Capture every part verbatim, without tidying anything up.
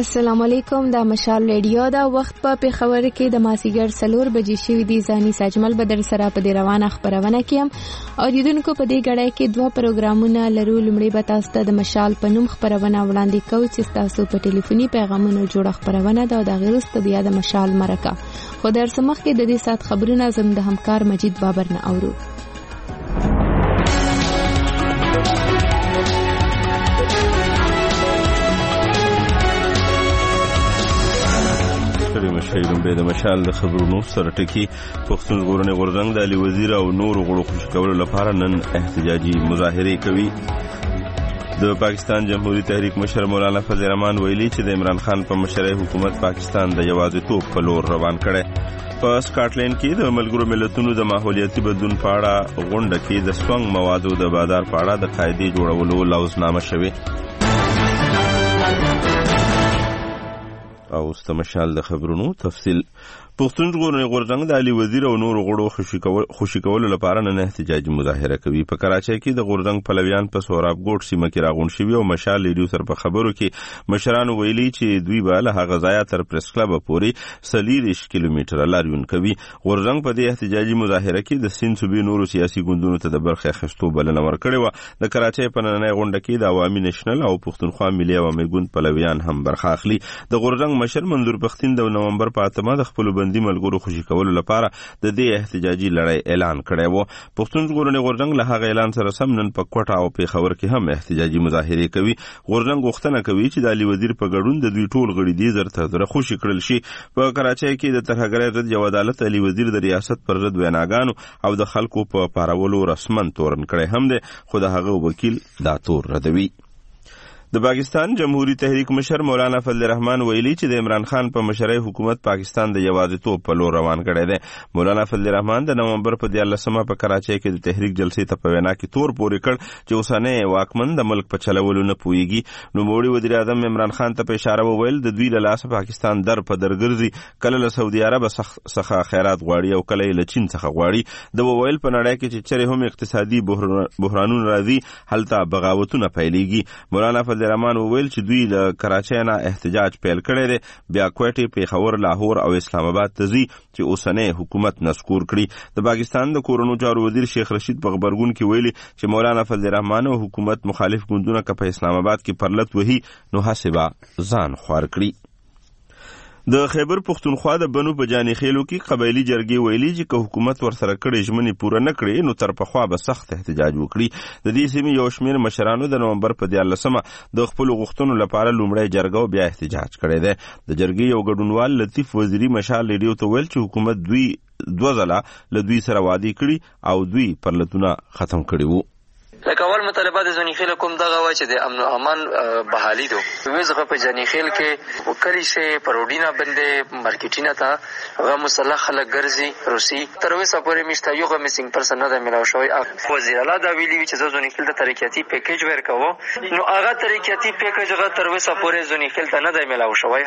السلام علیکم. دا مشال ریډیو دا وخت په پیښور کې د ماسیګر سلور بجې شوې دي. ځاني ساجمل بدر سره په دې روانه خبرونه کیم او دیدونکو په دې غړای کې دوه پروګرامونه لرو. لومړی به تاسو ته د مشال په نوم خبرونه وړاندې کوو چې تاسو په ټلیفوني پیغامونو جوړه خبرونه دا د غیرست بیا د مشال مرکه خو در سمخ کې د دې سات خبرونه زم د همکار مجید بابر نه اورو. مشایلون به د مشال د خبرونو سره ټکی پښتون ژغورنې غورځنګ د علي وزیر او نور غړو خوشی کولو لپاره نن احتجاجي مظاهره کوي. د پاکستان جمهوریت تحریک مشر مولانا فضل الرحمن ویلي چې د عمران خان په مشرۍ حکومت پاکستان د یوازیتوب په لور روان کړي. په سکاټلند کې د ملګرو ملتونو د ماحولیاتي بدلون په اړه غونډه کې د سونګ موادو د بازار په اړه د قاعدې جوړولو لوزنامه شوې. او استمشال د خبرونو تفصیل. پښتون ژغورنې غورځنګ د علي وزیر او نور غړو خوشی کولو لپاره نن احتجاجي مظاهره کوي. په کراچۍ کې د غورځنګ پلویان په سوراب ګوټ سیمه کې راغون شوي او مشال ریډیو سره په خبرو کې مشرانو ویلي چې دوی به له هغه ځایه تر پریس کلب پورې څلېرویشت کیلومتره لاریون کوي. غورځنګ په دې احتجاجي مظاهره کې د سیند صوبې نورو سیاسي ګوندونو ته د برخې اخیستو بلنه ورکړې وه. د کراچۍ په نننۍ غونډه کې د عوامي نېشنل او پښتونخوا ملي عوامي ګوند پلویان هم برخه اخلي. د غورځنګ مشر منظور پښتين د نومبر په اتمه د خپل بندي ملګرو خوشی کولو لپاره د دې احتجاجي لړۍ اعلان کړی و. پښتون ژغورنې غورځنګ له هغه اعلان سره سم نن په کوټه او پیښور کې هم احتجاجي مظاهره کوي. غورځنګ غوښتنه کوي چې د علي وزیر په ګډون د دوی ټول غړي دې زر تر زر خوشی کړل شي. په کراچۍ کې د ترهګرۍ ضد یو عدالت علي وزیر د ریاست پر ضد ویناګانو او د خلکو په پارولو رسمن تورن کړی هم دی خو د هغه وکیل دا تور ردوي. د پاکستان جمهوریت تحریک مشر مولانا فضل الرحمن ویلي چې د عمران خان په مشرۍ حکومت پاکستان د یوازیتوب په لور روان کړی دی. مولانا فضل الرحمن د نومبر په دیارلسمه په کراچۍ کې د تحریک جلسې ته په وینا کې تور پورې کړ چې اوسنی واکمن د ملک په چلولو نه پوهیږي. نوموړي وزیر اعظم عمران خان ته په اشاره وویل د دوی له لاسه پاکستان در په در ګرځي، کله له سعودي عرب څخه خیرات غواړي او کله له چین څخه غواړي. د وویل په نړۍ کې چې چېرې هم اقتصادي بحرانونه راځي هلته بغاوتونه پیلېږي. مولانا فضل الرحمن وویل چې دوی له کراچۍ نه احتجاج پیل کړی دی، بیا کوټې، پیښور، لاهور او اسلام آباد ته ځي چې اوسنی حکومت نسکور کړي. د پاکستان د کورونو چارو وزیر شیخ رشید په خبرګون کې ویلي چې مولانا فضل الرحمن او حکومت مخالف ګوندونه که په اسلام آباد کې پرلت وهي نو هسې به ځان خوار کړي. د خیبر پښتونخوا د بنو په جاني خېلو کې قبایلي جرګې ویلي چې که حکومت ورسره کړې ژمنې پوره نه کړي نو تر پخوا به سخت احتجاج وکړي. د دې سیمې یو شمېر مشرانو د نومبر په دیارلسمه د خپلو غوښتنو لپاره لومړی جرګه او بیا احتجاج کړی دی. د جرګې یو ګډونوال لطیف وزیري مشال ریډیو ته ویل چې حکومت دوی دوه ځله له دوی سره وعدې کړي او دوی پرلتونه ختم کړي وو. لکه اول مطالبه د ځونی خیل کوم دغه وای چې د امن او امان بحالي دو ویزغه په ځنی خیل کې وکړی شي پروډینا بندې مارکیټینا ته هغه مسلح خلک ګرځي روسي تر اوسه پورې مشته یو غو میسنګ پرسن نه ملاو شوی. وزیر اعلی دا ویلي چې ځونی خیل د ترقیاتی پیکیج ورکوو نو هغه ترقیاتی پیکیج هغه تر اوسه پورې ځونی خیل ته نه ملاو شوی.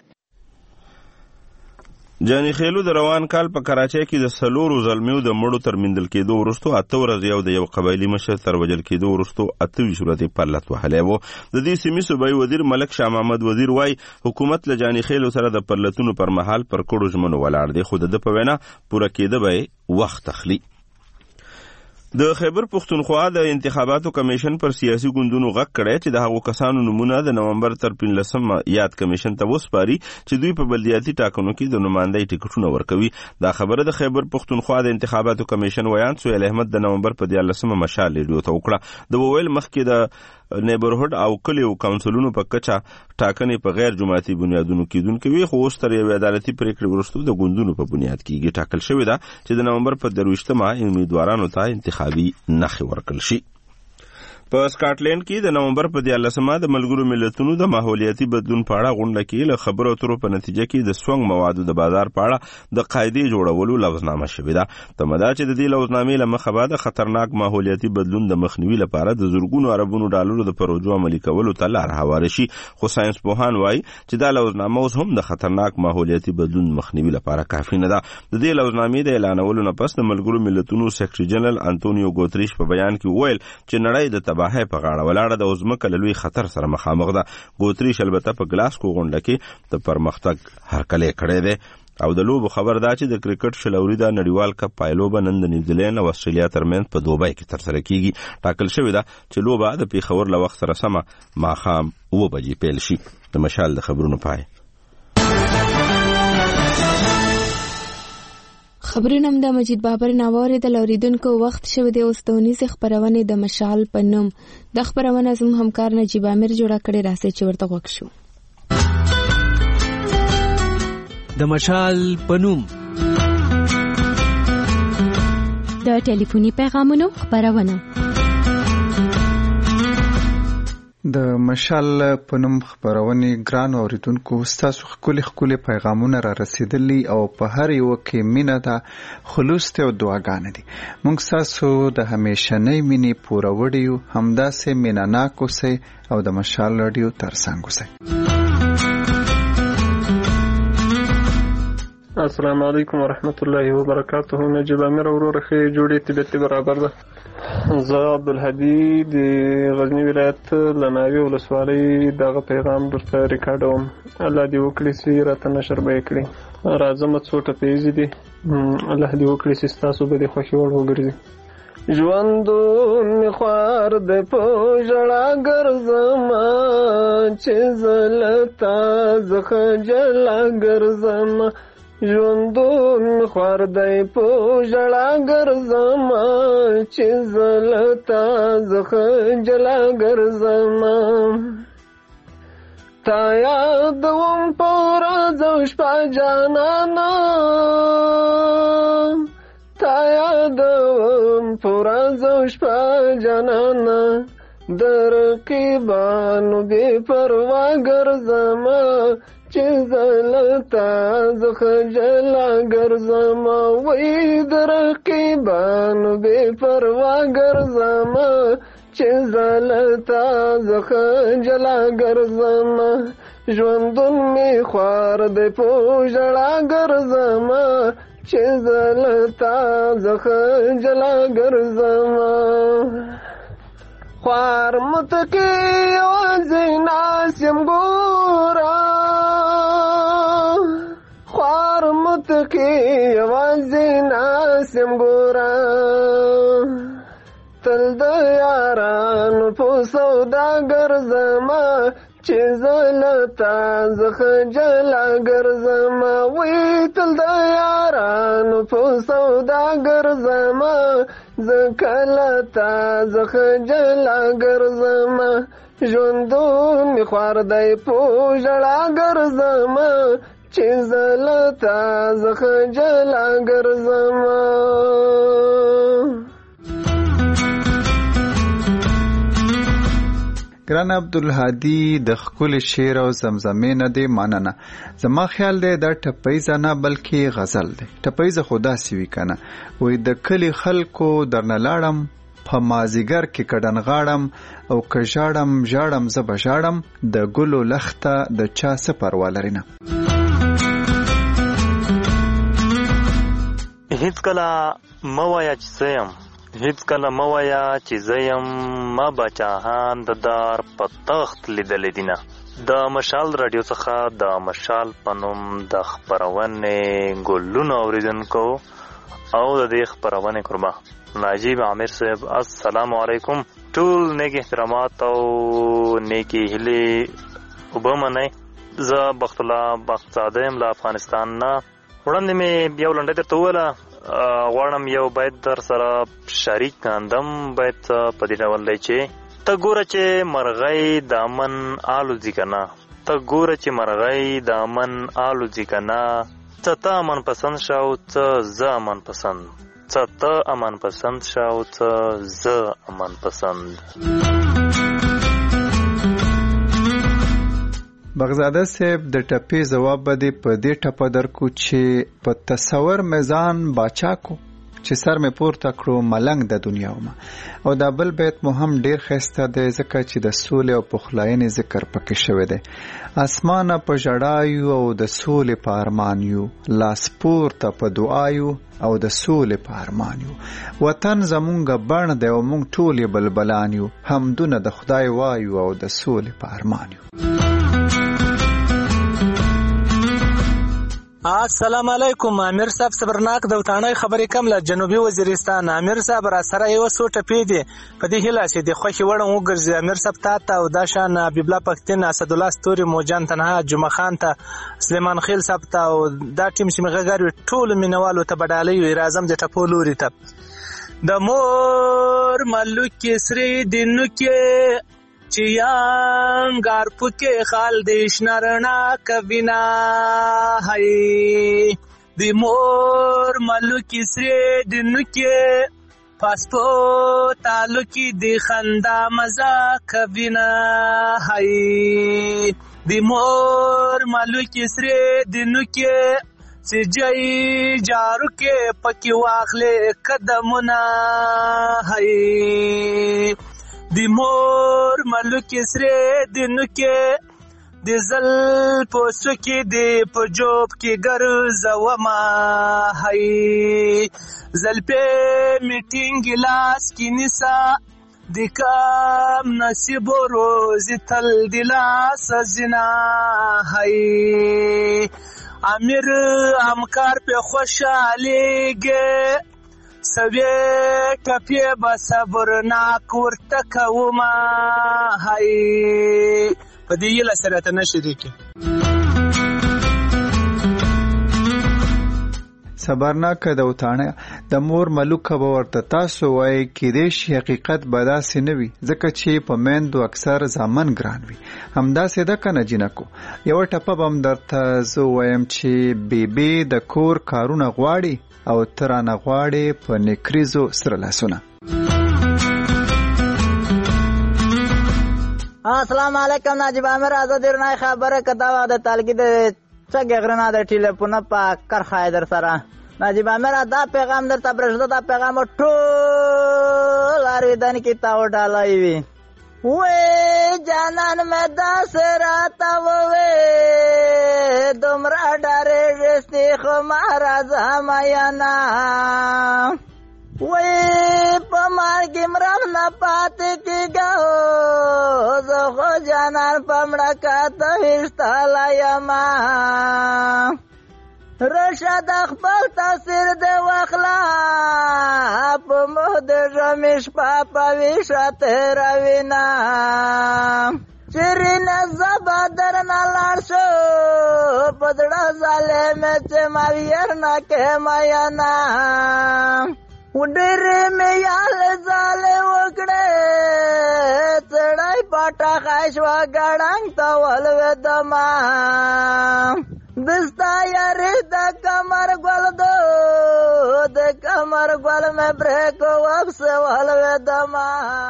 جاني خېلو د روان کال په کراچۍ کې د سلورو زلمیو د مړو تر میندل کېدو وروستو اته ورځې او د یو قبایلي مشر تر وژل کېدو وروستو اته ویشت ورځې پرلت وهلی و. د دې سیمې صوبایي وزیر ملک شاه محمد وزیر وایي حکومت له جاني خېلو سره د پرلتونو پر مهال پر کړو ژمنو ولاړ دی خو د ده په وینا پوره کېده به یې وخت اخلي. د خیبر پښتونخوا د انتخاباتو کمیشن پر سیاسي ګوندونو غږ کړی چې د هغو کسانو نومونه د نومبر تر پنځلسمه یاد کمیشن ته وسپاري چې دوی په بلدیاتي ټاکنو کې د نمایندۍ ټکټونه ورکوي. دا خبره د خیبر پښتونخوا د انتخاباتو کمیشن ویان سهیل احمد د نومبر په دیارلسمه مشال ریډیو ته وکړه. د وویل مخکې د نیبرهوډ او کلیو کونسلونو په کچه ټاکنې په غیر جماعتي بنیادونو کېدونکې وي خو اوس تر یوې عدالتي پرېکړې وروسته د ګوندونو په بنیاد کېږي. ټاکل شوې ده چې د نومبر په درویشتمه امیدوارانو ته انتخابي نښې ورکړل شي. په سکاټلند کې د نومبر په دیارلسمه د ملګرو ملتونو د ماحولیاتي بدلون په اړه غونډه کې له خبرو اترو په نتیجه کې د سونګ موادو د بازار په اړه د قاعدې جوړولو لوزنامه شوې ده. تمه ده چې د دې لوزنامې له مخه به د خطرناک ماحولیاتي بدلون د مخنیوي لپاره د زرګونو اربونو ډالرو د پروژو عملي کولو ته لار هواره شي. خو ساينس پوهان وایي چې دا لوزنامه اوس هم د خطرناک ماحولیاتي بدلون مخنیوي لپاره کافي نه ده. د دې لوزنامې د اعلانولو نه پس د ملګرو ملتونو سیکرټري جنرال انټونیو ګوتریش په بیان کې وویل چې نړۍ د تباهی په غاړه ولاړه ده او ځمکه له لوی خطر سره مخامخ ده. ګوتریش البته په ګلاسکو غونډه کې د پرمختګ هرکلی کړی دی. او د لوبو خبر دا چې د کرکټ شلوري د نړیوال کپ پایلوبه نن د نیوزیلینډ او استرالیا ترمنځ په دوبۍ کې ترسره کیږي. ټاکل شوې ده چې لوبه د پیښور له وخت سره سمه ماښام اوه بجې پیل شي. د مشال د خبرونو پای. خبرونه د مجید بابر ناوړه د لوریدونکو وخت شوه د اوستونیز خبرونه د مشال په نوم د خبرونه زموږ همکار نجیب امیر جوړه کړې راځي چې ورته وښه شو. د مشال پنوم د ټلیفوني پیغامونو خبرونه. د مشال پنوم خبرونه ګران اوریدونکو ستاسو خولي خولي پیغامونه را رسیدلی او په هر یو کې مینه ده خلوص ته او دعاګانې دي. موږ تاسو د همیشنۍ مینې پوره وړیو همداسې میناناک اوسئ او د مشال رادیو ترڅنګ اوسئ. السلام علیکم ورحمت الله وبرکاته. نجیب امیر ورور خې جوړې طبيعت برابر ده. زه عبدالهادي د غزنی ولایت لناوی ولسوالۍ دغه پیغام درته ریکارډوم. الله دې وکړي چې راته نشر به یې کړي. راځم څو ټپې دي. الله دې وکړي چې ستاسو به د خوښې وړ وګرځي. ژوندون خوار د په ژړا ګرځما چې زلتا زخه جلا ګرځما. ژوندون خوار دی په ژړا ګرځما چې زلتا زخه جلا ګرځما. تا یادوم په ورځ او شپه جانانا تا یادوم په ورځ او شپه جانانا د رقیبانو بې پروا ګرځما چې زلتا زخه جلا ګرځما. وای د رقیبانو بې پروا ګرځما چې زلتا زخه جلا ګرځما. ژوندون می خوار دی په ژړا ګرځما چې زلتا زخه جلا ګرځما. خوار متکی یوازې ناس یم ګورا خوار متکی یوازې ناس یم ګورا. تل د یارانو په سودا ګرځما چې زلتا زخه جلا ګرځما. وی تل د یارانو په سودا ګرځما زکلتا زخه جلا ګرځما. ژوندون می خوار دی په ژړا ګرځما چې زلتا زخه جلا ګرځما. ګران عبدالهادي د خپل شعر او زمزمې نه دی مننه. زما خیال دی دا ټپیزه نه بلکې غزل دی. ټپیزه خدا سی وی کنه وای د کلی خلکو درنه لاړم په مازیګر کې کډن غاړم او که ژاړم ژاړم زه به ژاړم د ګلو لخته د چا څه پروا لري نه. هیڅ کله مه وایه چې څه یم هیڅ کله مه وایه چې زه یم ما بچاهان د دار په تخت لیدلی دینه. د مشال رادیو څخه د مشال په نوم د خپرونې ګلونه اوریدونکو او د دې خپرونې قربا نجیب امیر صاحب السلام علیکم. ټول نیک احترامات او نیکی هیلې وبمنئ. زه بخت الله بختزاده یم له افغانستان نه. وړاندې مې یو لنډۍ درته وویله غواړم یو بیت در سره شریک کاندم. بیت په دې ډول دی چې ته ګوره چې مرغۍ د امن الوځي که نه ته ګوره چې مرغۍ د امن الوځي که نه څه ته امن پسند شه او څه زه امن پسند څه ته امن پسند شه او څه زه امن پسند. بغزاده صاحب د ټپې جواب به دې په دې ټپه درکو چې په تصور میزان باچا کو چې سر مې پورته کړو ملنګ د دنیا وم. او دا بل بیت مو هم ډیر ښایسته دی ځکه چې د سولې او پخلاینې ذکر پکې شوی دی. اسمانه په ژړا یو او د سولې په ارمان یو، لاس پورته په دعا یو او د سولې په ارمان یو. وطن زمونږ بڼ دی او مونږ ټول یې بلبلان یو، حمدونه د خدای وایو او د سولې په ارمان یو. السلام علیکم. امیر صاحب صبرناک د وطنۍ خبرې کم له جنوبي وزیرستان. امیر صاحب را سره یو څو ټپې دي په دې هیله چې د خوښي وړ وګرځي. امیر صاحب تا ته او دا شان حبیب الله پښتین، اسد الله ستوري، موجان تنها، جمعه خان ته، سلیمان خیل صاحب ته او دا ټیم چې مغګر ټول مینوالو ته بدالي وي. راځم د ټپو لوري ته. د مور ملک سری دینو کې چیانگار پکې خال دیش نرنا کبینا هاي دی مور ملکی سری دنو کې پاسپو تعلقی دی خندا مزا کبینا هاي دی مور ملکی سری دنو کې سجای جارو کې پکی واخلې قدمونه هاي دی مور ملک سری دنو کې دی زل پوسو کې دی پجوب کې ګرځوما هاي زل په میټینګ لاس کې نسا دی کام نصیب روز تل دی لاس زنا هاي امیر همکار په خوشالېږي سوی کپی با صبر ناک ورته کوما هاي په دې یله سره ته نشریکي صبرناک د وطنۍ د مور ملوک به ورته تاسو وایي کېدای شي حقیقت به داسې نه وي ځکه چې په میندو اکثر زامن ګران وي. همداسې ده که نه جینکو؟ یوه ټپه به هم درته زه وایم چې بیبي د کور کارونه غواړي او ترانه غواړي په نکریزو سره لاسونه. السلام علیکم. ناجیب امیر آزاد رنای خبره کدا وخت د تالګي د څنګه غرنا د ټلیفون په کار خایدر سره. ناجیب امیر دا پیغام درته پرېږده، دا پیغام ټول اریدان کې تا وډالای وي. وې جانان مې داسې راته ووې دومره ډارېږې خو مهاره زمایانه وې په مرګ مرغ نه پاتې کېږه زه خو جانان په مړه کاته ویشتلی یمه رشه د خپل تاثیر د واخله په مخ د ژمي شپه په ویښه تېروینه چېرې نه زه به درنه لاړ شو په زړه ظالمې چې ما ویر نه کې مینه ډېرې مې یالې ځالې وکړې څړی پټه خای شوه ګړنګ ته ولوېدمه دستا یارې د کمر ګل دو د کمر ګل مې برېکو واپسې ولوېدمه.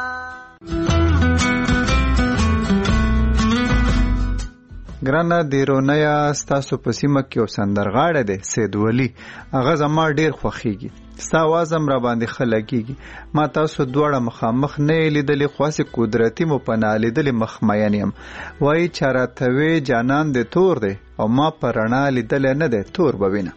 ګرانه دیرونیا ستاسو په سیمه کې یو سندرغاړی دی سید ولی، هغه زما ډېر خوښېږي. ستا اواز هم را باندې ښه لګېږي. ما تاسو دواړه مخامخ نه یې لیدلې خو هسې قدرتي مو په نالیدلې مخمین یم. وایي چې راته وې جانان دی تور دی او ما په رڼا لیدلی نه دی تور به وینه.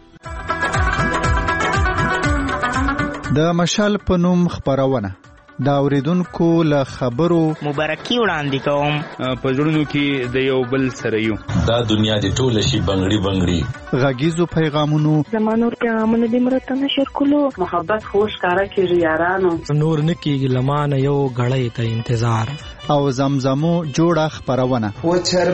د مشال په نوم خپرونه دا اوریدونکو له خبرو مبارکي وړاندې کوم. په زړونو کې د یو بل سره یو دا دنیا دی ټوله شي بنګړي بنګړي غږیزو پیغامونو زمانور پیغامونه دې مرته نشر کولو محبت خوش کارا کېږي یارانو نور نه کېږي لمانه یو غړی ته انتظار او زمزمو جوړه خپرونه و چر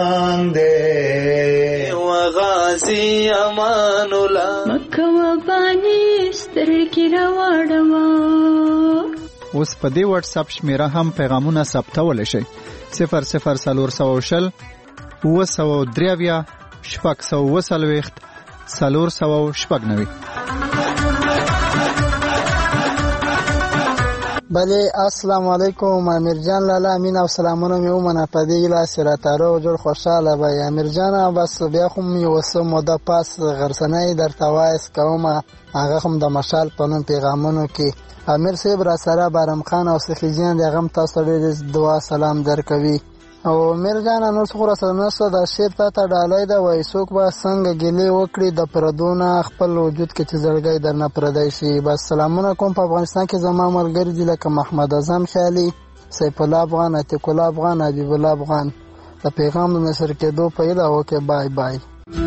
باندې و غازی امان الله مکه و باندې سترګې راوړم. اوس په دې واتس اپ شمیره هم پیغامونه ثبتولی شئ. صفر صفر څلور سوه شل اوه سوه درې اویا شپږ سوه اوه څلوېښت څلور سوه شپږ نوي. بله السلام علیکم امیر جان لالا امین او سلامونه مې ومنه په دې لاس راتاره او جوړ خوشحاله به امیر جان بس بیا خو مې یو څه موده پاس غرڅنۍ درته وایس کومه هغه هم د مشال په نوم پیغامونو کې امیر صاحب را سره بارم خان او سخیجیان د غم تاسو ډېر دعا سلام درکوي او امیر جان نور څو را سره نو د شیر ته ته ډالای دا وای څوک به څنګه ګلې وکړي د پردونه خپل وجود کې چې زړګي درنه پردای شي بس سلامونه کوم په افغانستان کې زما ملګری دي لکه محمد اعظم خیالي سیف الله افغان عتیق الله افغان حبیب الله افغان د پیغام د نشر کېدو په اله اوکې بای بای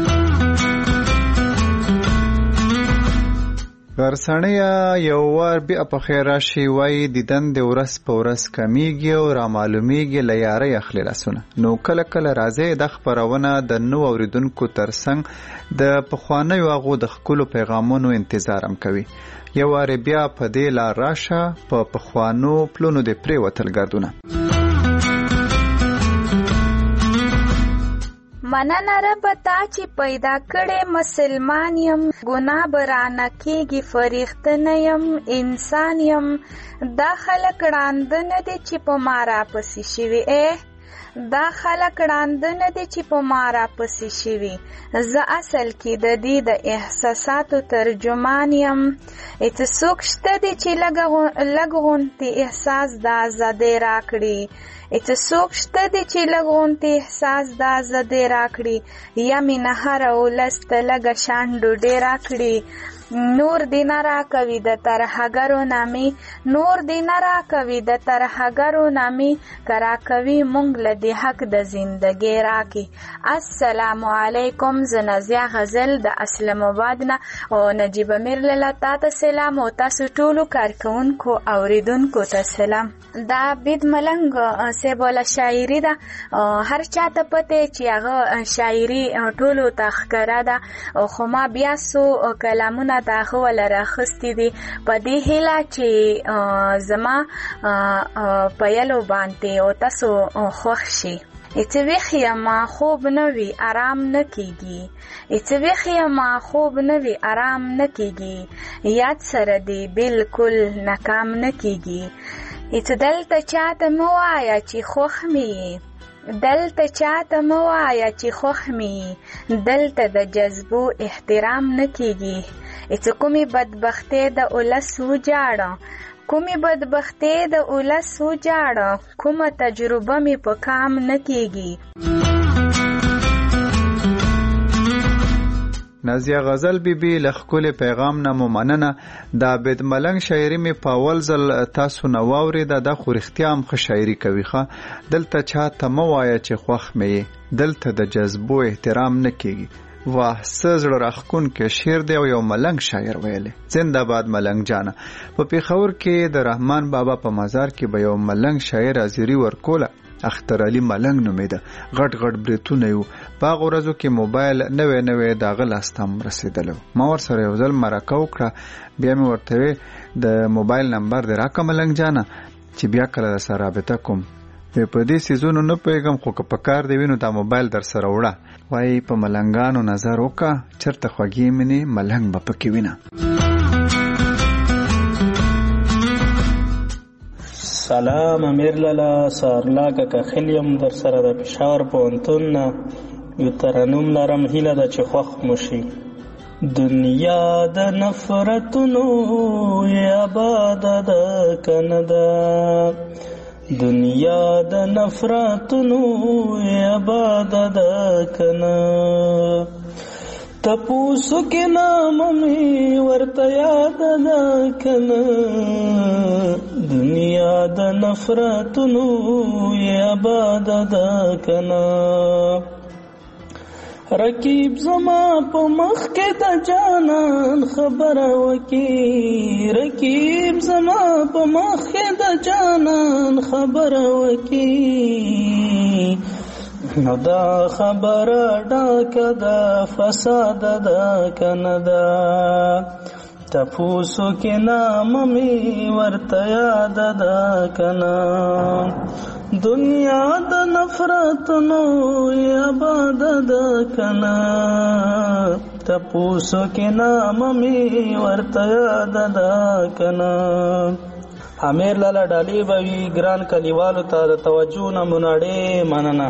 غرڅنۍ یو وار بیا په خیر راشي وای دیدن د ورس په ورس کمیږي او را معلومیږي لیاري اخلي لاسونه نو کله کله راځي د خبرونه د نو اوریدونکو ترڅنګ د پخوانیو هغو د خپل پیغامونو انتظار هم کوي یو وار بیا په دې لار راشه په پخوانو پلونو د پری وتل ګرځونه مننه رب تا چې پیدا کړې مسلمان یم ګناه برانه کېږي فریښتنه یم انسان یم دا خلک ړانده نه دي چې په ما راپسې شوي ای دا خلک ړانده نه دي چې په ما راپسې شوي زه اصل کې د دې د احساساتو ترجمان یم هېڅ څوک شته دي چې لږ غونتې احساس د ازادۍ راکړي هېڅ څوک شته دي چې لږ غونتې احساس د ازادۍ راکړي یا مینه هره ولس ته لږه شان ډوډۍ راکړي نور دی نه راکوي د ترهګرو نامې نور دی نه راکوي د ترهګرو نامې که راکوي موږ له دې حق د زندګۍ راکړي السلام علیکم زه نازیه غزل د اسلام آباد نه او نجیب امیر لاله تا ته سلام او تاسو ټولو کارکوونکو اوریدونکو ته سلام دا بید ملنګ صاحب والا شاعري ده هر چا ته پته چې هغه شاعري ټولو ته ښکاره ده خو ما بیا څو کلامونه دا خو ولا راخستی دي په دې هیله چې زما په یلو باندې او تاسو خوښ شي اته ما خوب نه وی آرام نه کیږي اته ما خوب نه وی آرام نه کیږي یاد سره دی بالکل ناکام نه کیږي اته دلته چاته مو آیا چې خوښ می دلته چاته مو آیا چې خوښ می دلته د جذبو احترام نه کیږي اته کومي بدبختی د اولس وجاړه کومي بدبختی د اولس وجاړه کومه تجربه می په کام نه کیږي نازیه غزل بی بی لخکول پیغام نه ممننه دا بد ملنګ شاعری می په اول ځل تاسو نو اوریده د خو اختیام خ شاعری کوي ښه دلته چاته مو وایي چې خوښ مې دلته د جذبو احترام نه کیږي واه سزړه راخکون کې شعر دی او یو ملنګ شاعر ویلې زنده باد ملنګ جانا په پیښور کې د رحمان بابا په مزار کې به یو ملنګ شاعر حاضری ورکوله اختر علي ملنګ نومیده غټ غټ بریتونه یو په غورزو کې موبایل نوې نوې داغه لاستم رسیدلو ما ور سره یو ځل مرکه وکړه بیا مې ورته د موبایل نمبر دی راکه ملنګ جانا چې بیا کله سره رابطه کوم په دې سيزونو نه پیغام خو که پکار دی وینو دا موبایل در سره وړه وای په ملنګانو نظر وکا چرته خوږی منی ملنګ به پکې وینه سلام امیر لالا سارلا کا خلیم در سره د پېښور پوهنتون نه یو ترنم لرم هیله ده چې خوښ مشي دنیا د نفرتونو آباد ده کنه ده دنیا د نفرتونو آباد ده کنه تپوسو کې نام می ورته یاد ده کنه دنیا د نفرتونو آباد ده کنه رقیب زما په مخ کې د جانان خبره وکي رقیب زما په مخ کې د جانان خبره وکي نو دا خبره ډاکه د فساد ده کنه ده تپوسو کې نام می ورته یاد ده کنه دنیا د نفرتونو آباد ده کنه تپوسو کې نام می ورته یاد ده کنه امیر لاله ډالۍ به وي ګران کلیوالو ته د توجه نه مناړې مننه.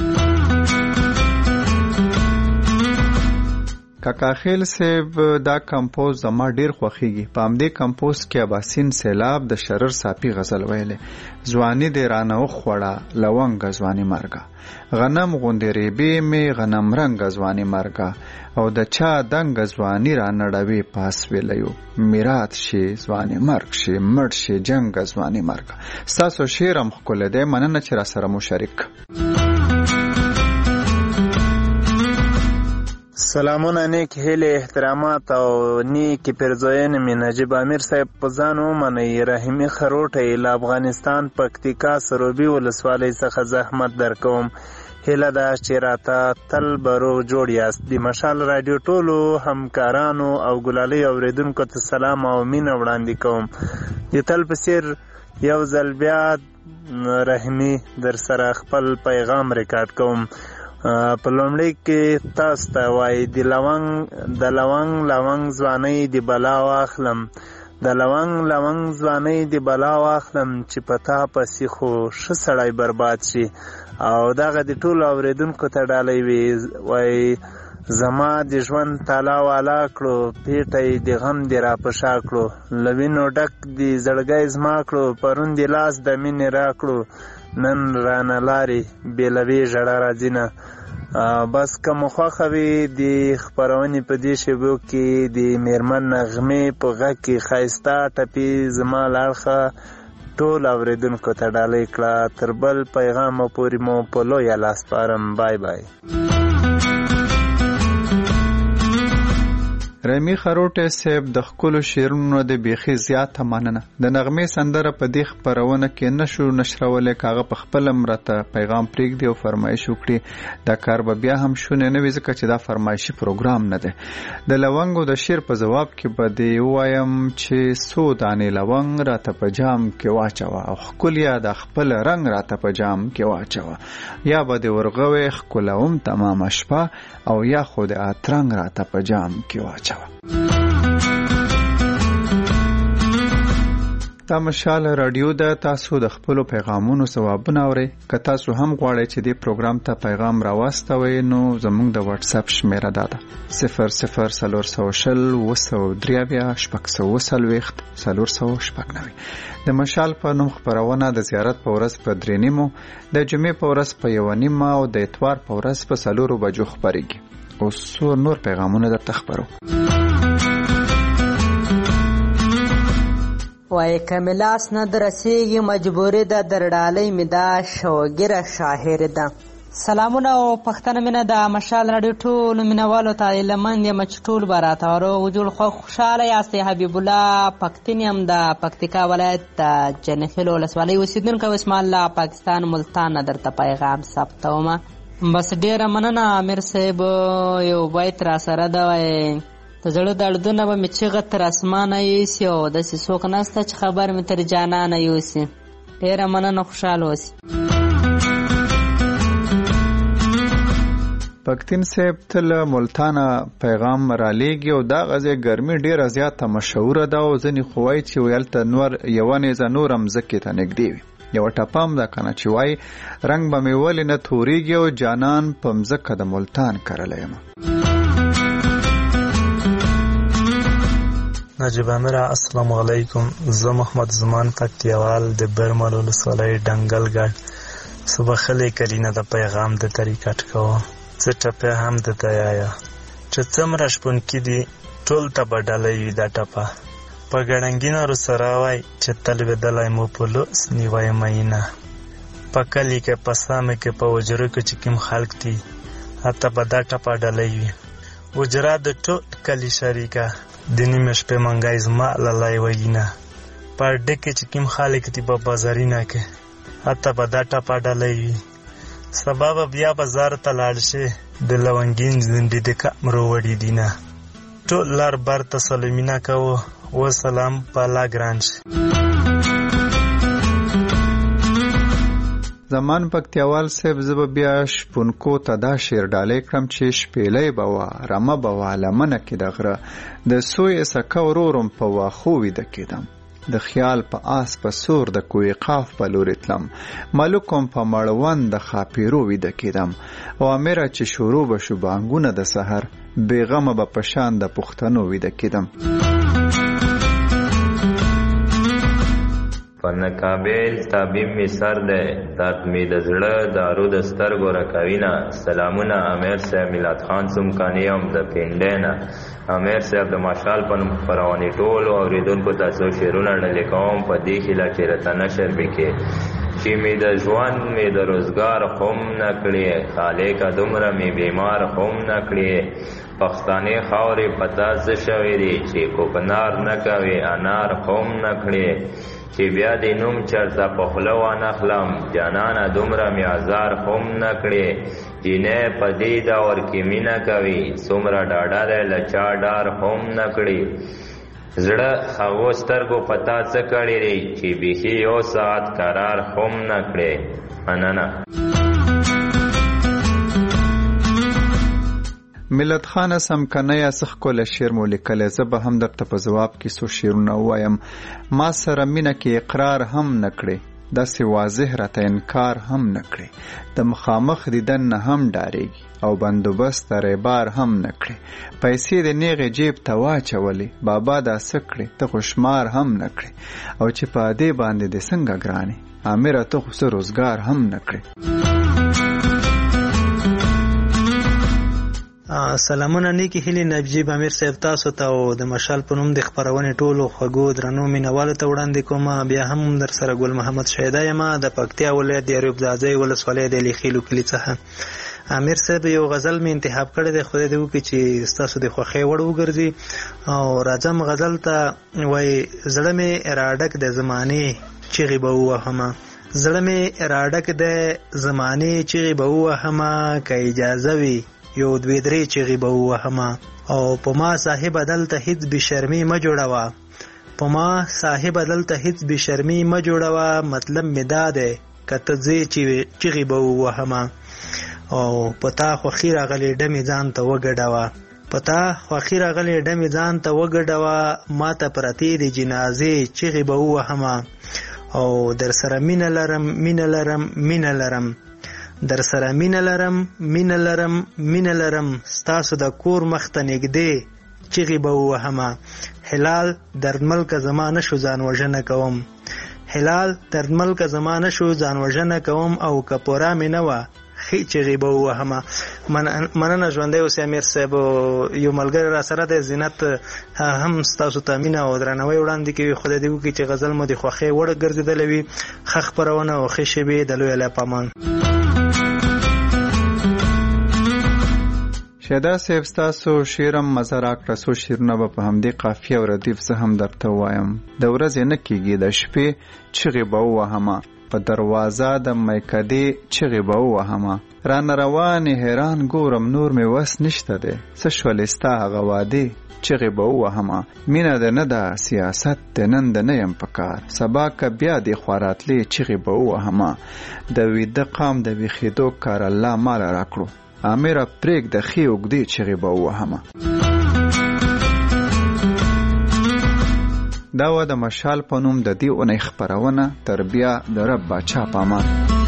کاکا خیل صاحب دا کمپوز زما ډیر خوښیږي. په همدې کمپوز کې اباسین سیلاب د شرر صافي غزل ویلې ځواني دې رانه وخوړه لونګه ځواني مرګه غنم غوندې ریبې مې غنم رنګه ځواني مرګه او د چا دنګه ځواني رانړوي پاس ویلیو میرات شي ځواني مرګ شي مړ شي جنګه ځواني مرګه. ستاسو شعر هم ښکلی دی، مننه چې را سره مشارک. سلامونه، نیک هیلې، احترامات او نیک پیرزوینې مې نجیب امیر صاحب په ځان ومنئ. رحیمي خروټی له افغانستان پکتیکا سروبي ولسوالۍ څخه زحمت درکوم. هیله ده چې راته تل به روغ جوړ یاست. د مشال راډیو ټولو همکارانو او ګلالۍ اوریدونکو ته سلام او مینه وړاندې کوم. د تل په څېر یو ځل بیا رحیمي در سره خپل پیغام ریکارډ کوم. په لومړي کې تاسو ته وایي د لونګ د لونګ لونګ ځوانۍ د بلا واخلم، د لونګ لونګ ځوانۍ د بلا واخلم چې په تا پسې خو ښه سړی برباد شي. او دغه د ټولو اورېدونکو ته ډالۍ وي، وایي زما د ژوند تالا والا کړو، پیټی د غم د را په شا کړو، له وینو ډک د زړګی زما کړو، پرون د لاس د مینې را کړو، نن رانه لارې بېلوي ژړا راځي نه. بس که مو خوښه وي د خپرونې په دې شیبو کې د میرمن نغمې په غږ کې ښایسته ټپي زما له اړخه ټول اورېدونکو ته ډالۍ کړه. تر بل پیغامه پورې مو په لویه لاس سپارم. بای بای. رحیمي خروټی صاحب د ښکلو شعرونو د بیخي زیاته مننه. د نغمې سندره په دې خپرونه کې نشو نشرولی، کاغه په خپله هم راته پیغام پرېږدي او فرمایش وکړي. دا کار به بیا هم شونی نه وي ځکه چې دا فرمایشي پروګرام نه دی. د لونګو د شعر په ځواب کې به دې ووایم چې څو دانې لونګ راته په جام کې واچوه او ښکلیا د خپل رنګ راته په جام کې واچوه، یا به دې ورغوی ښکلوم تمامه شپه او یا خو د اترنګ راته په جام کې واچوه. دا مشال رادیو ده، تاسو د خپلو پیغامونو ځوابونه اورئ. که تاسو هم غواړئ چې دې پروګرام ته پیغام راواستوئ نو زموږ د واتس اپ شمیره دا ده صفر صفر څلور سوه شل اووه سوه درې اویا شپږ سوه څلوېښت څلور سوه شپږ نوي. د مشال په نوم خپرونه د زیارت په ورځ په درې نیمو، د جمعې په ورځ په یوه نیمه او د اتوار په ورځ په څلورو بجو خپرېږي. اوس څو نور پیغامونه درته خپرو. وای کملاس نه درسیږي مجبوری ده در ډالۍ می دا شوګیره شاهر ده. سلامونه او پښتنه مینه د مشال راډیو ټولو مینوالو ته لمن یم چې ټول به راته روغ جوړ خوشحاله یاستئ. حبیب الله پښتین یم د پکتیکا ولایت د جنخیل ولسوالۍ اوسېدونکی. اسماعیل الله پاکستان ملتان نه درته پیغام ثبتومه. بس ډېره مننه امیر صاحب. یو بیت را سره ده، وایي د زړه دردونه به مې چیغه تر اسمانه یوسي او داسې څوک نسته چې خبر مې تر جانانه یوسي. ډېره مننه، خوشحاله اوسئ. پښتین صاحب تل ملتانه پیغام رالیږي او دا غځې ګرمي ډېره زیاته مشهوره ده او ځینې خو وایي چې ویلته نور یوه نیزه نور هم ځکې ته نږدې وي. یوه ټپه هم ده که نه چې وایي رنګ به مې ولې نه تورېږي او جانان په مځکه د ملتان کرلی یم. نجیب امیر السلام علیکم. زه محمد زمان پکتیوال د برمل ولسوالۍ ډنګل ګډ صبح خلی کلینه د پیغام د طریقت کوم. څه ټپه هم د تیایا چې څومره شپونکي دي ټول ته به ډالۍ وي دا ټپه. په ګړنګینو رسره وای چې تل بدلای مو په لوس نیوای مینه. په کلی کې په سامه کې په وجرو کې چې کوم خلک دي حتی به دا ټپه ډالۍ وي. وجرا د ټول کلی شریکه د نیمه شپې منګای زما للای وینه. په ډکه چې کوم خلک دي په بازارینه کې حتی به دا ټپه ډالۍ وي. سبب بیا بازار ته لاړ شي د لونګین زندې د کمرو وړي دینه. ټول لار بر ته سلامینه کوو و سلام په لا ګران شي. زمان پکتیوال صاحب زه بیا شپونکو ته دا شعر ډالۍ کړم چې شپېلۍ به وه رمه به وه لمنه کې د غره د سوی سکه ورورم په واښو ویده کېدم. د خیال په آس په سور د کوی قاف په لوري تلم مالکم په مړوند د خاپیرو ویده کېدم او امیره چې شروع به شو بانګونه د سحر بیغمه به په شان د پښتنو ویده کېدم. پرنکابل طبیب می سر ده درد می د زړه دارو د سترګو رکوینا. سلامونه امیر صاحب میلاد خان سمکانیم د پینډینا. امیر صاحب د ماشال په نوم خپرونې ټولو اورېدونکو ته څو شعرونه ډالې کوم په دې هیله چې راته نشر وکړي چې می د ژوند می د روزګار خم نه کړې خالقه دومره می بیمار خم نه کړې. پښتانه خاورې پتا څه شوی دی چې کوکنار نه کوي انار خم نه کړې چې بیا دې نوم چرته په خوله وانخلم جانانه دومره مې ازار خم نه کړې. جینۍ په دې دور کې مینه کوي څومره ډاډه دی له چا ډار خم نه کړې. زړه هغو سترګو پتا څه کړی دی چې بیخي یو ساعت قرار خم نه کړې. مننه. ملت خان سمکنه سخ کول شعر مو لیکل. زه به هم درته په جواب کې څو شعرونه وایم. ما سره مینه کې اقرار هم نکړي داسې واضح راته انکار هم نکړي. د مخامخ دیدن نه هم ډاریږي او بندوبست ریبار هم نکړي. پیسې د نیغې جیب ته واچولې بابا دا څه کړي ته خو شمار هم نکړي. او چې په دې باندې د څنګه ګرانې امیره ته خو څه روزګار هم نکړي. سلامونه نیکی هیلی نجیب امیر صاحب تاسو ته او د مشال په نوم د خبرونې ټولو خوږو درنو مینوالو ته وړاندې کوم. بیا هم در سره ګل محمد شهیدا یم د پکتیا ولایت د یعقوب ځاځي ولسوالۍ د لیخیلو کلی څخه. امیر صاحب یو غزل می انتخاب کړی دی خدای دې وکړي چې ستاسو د خوښۍ وړ وګرځي او راځم غزل ته. وای زړه مې اراډک د زمانې چغې به ووهمه زړه مې اراډک د زمانې چغې به ووهمه که اجازه وي یو دوی درې چغې به ووهمه او په ما صاحب دلته هیڅ بشرمي مه جوړوه په ما صاحب دلته هیڅ بشرمي مه جوړوه مطلب مې دا دی که ته ځې چغې به ووهمه او په تا خوښي راغلې ډمې ځان ته وګډوه په تا خوښي راغلې ډمې ځان ته وګډوه ما ته پرتې د جنازې چغې به ووهمه او در سره مینه لرم مینه لرم مینه لرم در سره مینه لرم مینه لرم مینه لرم ستاسو د کور مخ ته نږدې چغې به ووهمه هلال دردمل که زما نشو ځان وژنه کوم هلال دردمل که زما نشو ځان وژنه کوم او که پوره مې نه وه ښې چغې به ووهمه. مننه ژوندی اوسې امیر صاحب. یو ملګری را سره دی زینت هم ستاسو ته مینه او درناوی وړاندې کوي. خدای دې وکړي چې غزل مو د خوښۍ وړ ګرځېدلی وي. ښه خپرونه او ښې شېبې د لوی الله په امان. شهدا صاحب ستاسو شعرم مزه راکړه. څو شعرونه به په همدې قافیه او ردیف زه هم درته وایم. د ورځې نه کېږي د شپې چغې به ووهمه په دروازه د میکدې چغې به ووهمه رانه روانې حیران ګورم نور مې وس نشته دی څه شولې ستا هغه وعدې چغې به ووهمه مینه د نه ده سیاست د نن د نه یم په کار سبا که بیا دې خوا راتلې چغې به ووهمه د ویده قام د ویښېدو کار الله ماله راکړو امیره پرېږده ښې اوږدې چغې به ووهمه. دا و د مشال په نوم د دې اونۍ خپرونه. تر بیا د رب باچا په امان.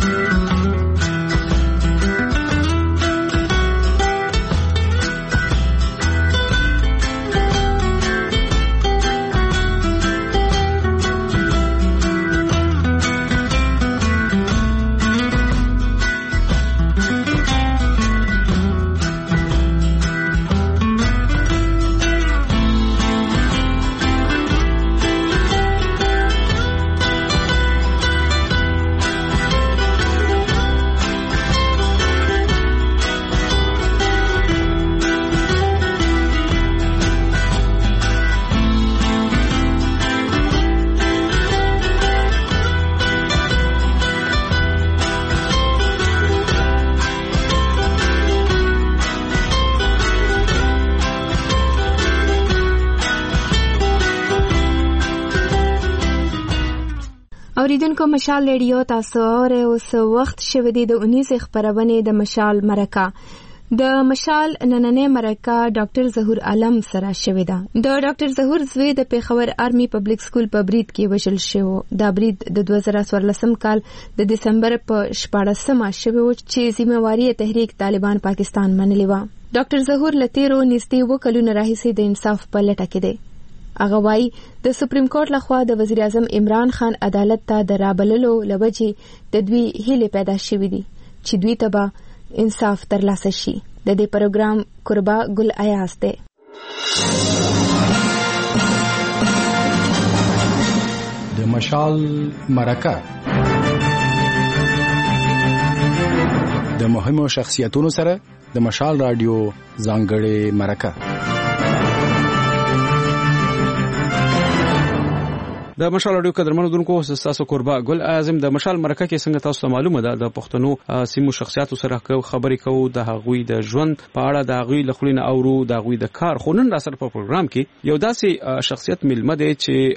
اوریدونکو مشال ریډیو تاسو اوره اوس وخت شوه دی د اونیزه خبرونه د مشال مرکه. د مشال نننې مرکه ډاکټر ظهور عالم سره شوې ده. د ډاکټر ظهور زوی د پیښور آرمي پبلک سکول په برید کې وژل شو. دا برید د دوه زره څوارلسم کال د دسمبر په شپاړسمه شوی و چې ذمہواری تحریک طالبان پاکستان منلې و. ډاکټر ظهور لتیرو نږدې اووه کلونو راهیسې د انصاف په لټه کې دی. هغه وايي د سپریم کورټ لخوا د وزیر اعظم عمران خان عدالت ته د رابللو لوجې د دوی هیلې پیدا شوې دي چې دوی ته به انصاف ترلاسه شي. د دې پروګرام قربا ګل ایاز ده. د مشال مرکه د مهمو شخصیتونو سره د مشال رادیو ځانګړې مرکه. د مشال رادیو قدرمنو دونکو تاسو قربا ګل اعظم د مشال مرکه کې څنګه تاسو معلومه ده د پښتنو سیمو شخصیتو سره خبرې کوو د هغوی د ژوند په اړه د هغوی لخلینه اورو د هغوی د کار خونن را سره په پروګرام کې یو داسې شخصیت ملمه دی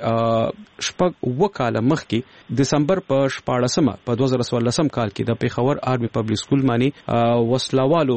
چې شپږ وکاله مخکې دسمبر په شپاړسمه په دوه زره څوارلسم کال کې د پیښور آرمي پبلک سکول باندې وسلوالو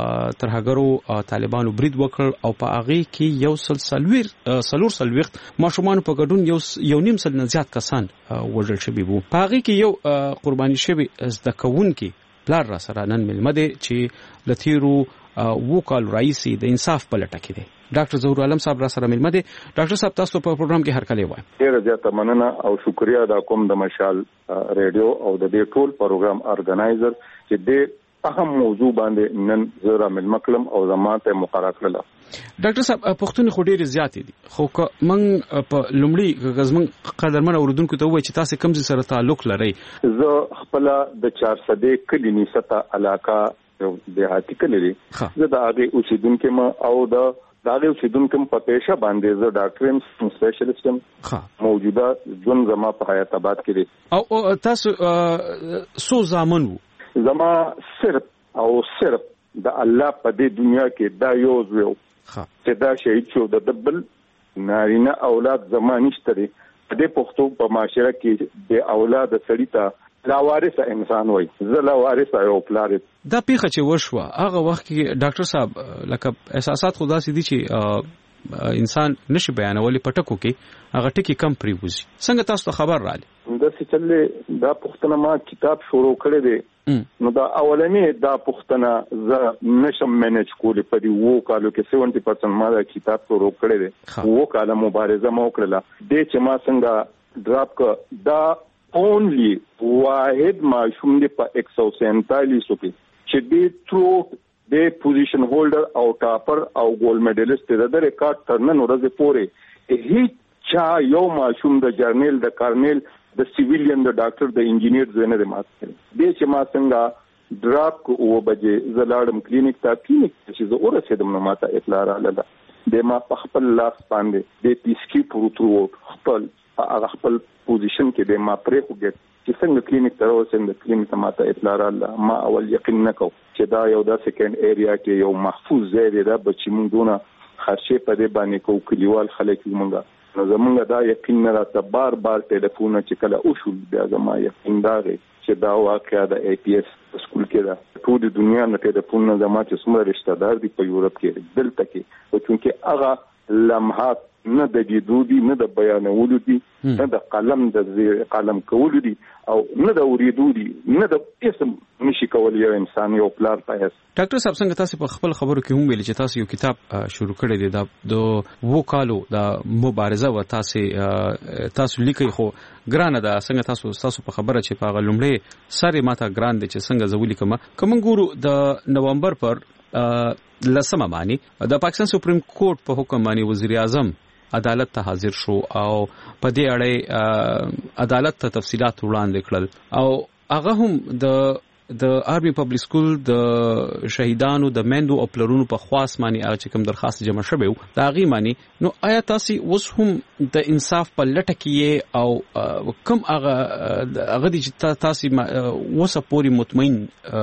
ترهګرو طالبانو برید وکړ او په هغه کې یو سلسلویر سلور سلويخت ماشومان په ګډون یو یو نیم سل نه زیات کسان وژل شوي وو. په هغه کې یو قرباني شوی زده کوونکی پلار را سره نن ملمه دی چې لتیرو وو کال رئیسي د انصاف په لټه کې دی. ډاکټر ظهور عالم صاحب را سره ملمه دی. ډاکټر صاحب تاسو په پروګرام کې هر کله وایي. ډیره زیاته مننه او شکریا دا کوم د مشال ریډیو او د دې ټول پروګرام ارګنایزر چې د اهم موضوع باندې نن زه ملمه کړم او زماته مقرره کړل. ډاکټر صاحب پښتون خو ډېر زیات دي خو من په لومړی غزمن قدرمن اوردونکو ته وایي چې تاسو کوم ځای سره تعلق لرئ. زه خپل د چار سده کلینی ستا علاقه دیهاتی کلی زه د هغه اوسیدونکو ما او د هغه اوسیدونکو په پیښه باندې زه ډاکټر ام سپیشلیست ام موجوده ژوند زما په حیات آباد کې دي. او تاسو سو زامن وو؟ زما صرف او صرف د الله په دې دنیا کې دا یو زو چې دا شهید شو د دبل نارینه اولاد زمانشته دي. د پښتو په معاشره کې د اولاد سړی ته لا وارث انسان وای زه لا وارث یو پلار. دا پیښه چې وشوه هغه وخت کې ډاکټر صاحب لکه احساسات خدا سي دي چې انسان نشي بیانولې پټکو کې هغه ټکی کم پریوزي. څنګه تاسو ته خبر رااله؟ دا چې چلې دا پښتنه ما کتاب شروع کړی دی نو دا اولنې دا پښتنه ز نشم مینج کولې په دې وو کالو کې سیونټي پرسنټ ما دا کتاب شروع کړی دی. وو کاله مبارزه مو کړله د چې ما څنګه ډراپ ک دا اونلی واحد ماشوم دی په ایک سو سینتالیس کې چې دې ترو د پوزیشن هولډر او ټاپر او ګولډ میډالست د ریکارډ ترنن ورځې پورې هیڅ چا یو ماشوم د جرنیل د کارنیل د سیویلین د ډاکټر د انجینیر زنه د مات کړي. د چې ما څنګه ډراپ کو او بجې زلاړم کلینیک ته کلینیک چې زه ورسېدم نو ماته اطلاع راغله د ما په خپل لاس باندې د پیسکی پروترو خپل هغه خپل پوزیشن کې د ما پرې خوګت چې څنګه کلینیک ته ورسېم د کلینیک ته ماته اطلاع راغله. ما اول یقین نکاو چې دا یو د سکند ایریا کې یو محفوظ ځای دی دا بچی مونږ دونه خرچه په دې باندې کو کلیوال خلک مونږه نو زمونږ دا یقین نه راته بار بار ټلیفون چې کله اوشول بیا زما یقین داغه چې دا واقعا د ای پی ایس سکول کې دا ټول دنیا نه ټلیفون نه زما چې څومره رشتہ دار دي په یورپ کې دلته کې او چې هغه لمحات نه د جدودي نه د بیانولو دي نه د قلم د قلم کولو دي او نه د اوریدو دي نه د اسم نشي کول یو انسان یو پلار پایس. ډاکټر صاحب څنګه تاسو په خپل خبرو کې هم ویل چې تاسو یو کتاب شروع کړی دی د وو کالو د مبارزه و تاسو تاسو لیکي خو ګرانه ده څنګه تاسو تاسو په خبره چې په غلمړې سره ماته ګران دي چې څنګه زولي کما کوم ګورو د نومبر پر لسمه باندې د پاکستان سپریم کورټ په حکم باندې وزیر اعظم عدالت ته حاضر شو او په دې اړه عدالت ته تفصيلات وړاندې کړل او هغه هم د د آرمي پبلک سکول د شهیدانو د مندو او پلرونو په خواص معنی هغه چې کوم درخواست جمع شوی دا غي معنی نو آیا تاسو اوس هم د انصاف په لټه کې او کوم هغه هغه چې تاسو اوس پوری مطمئن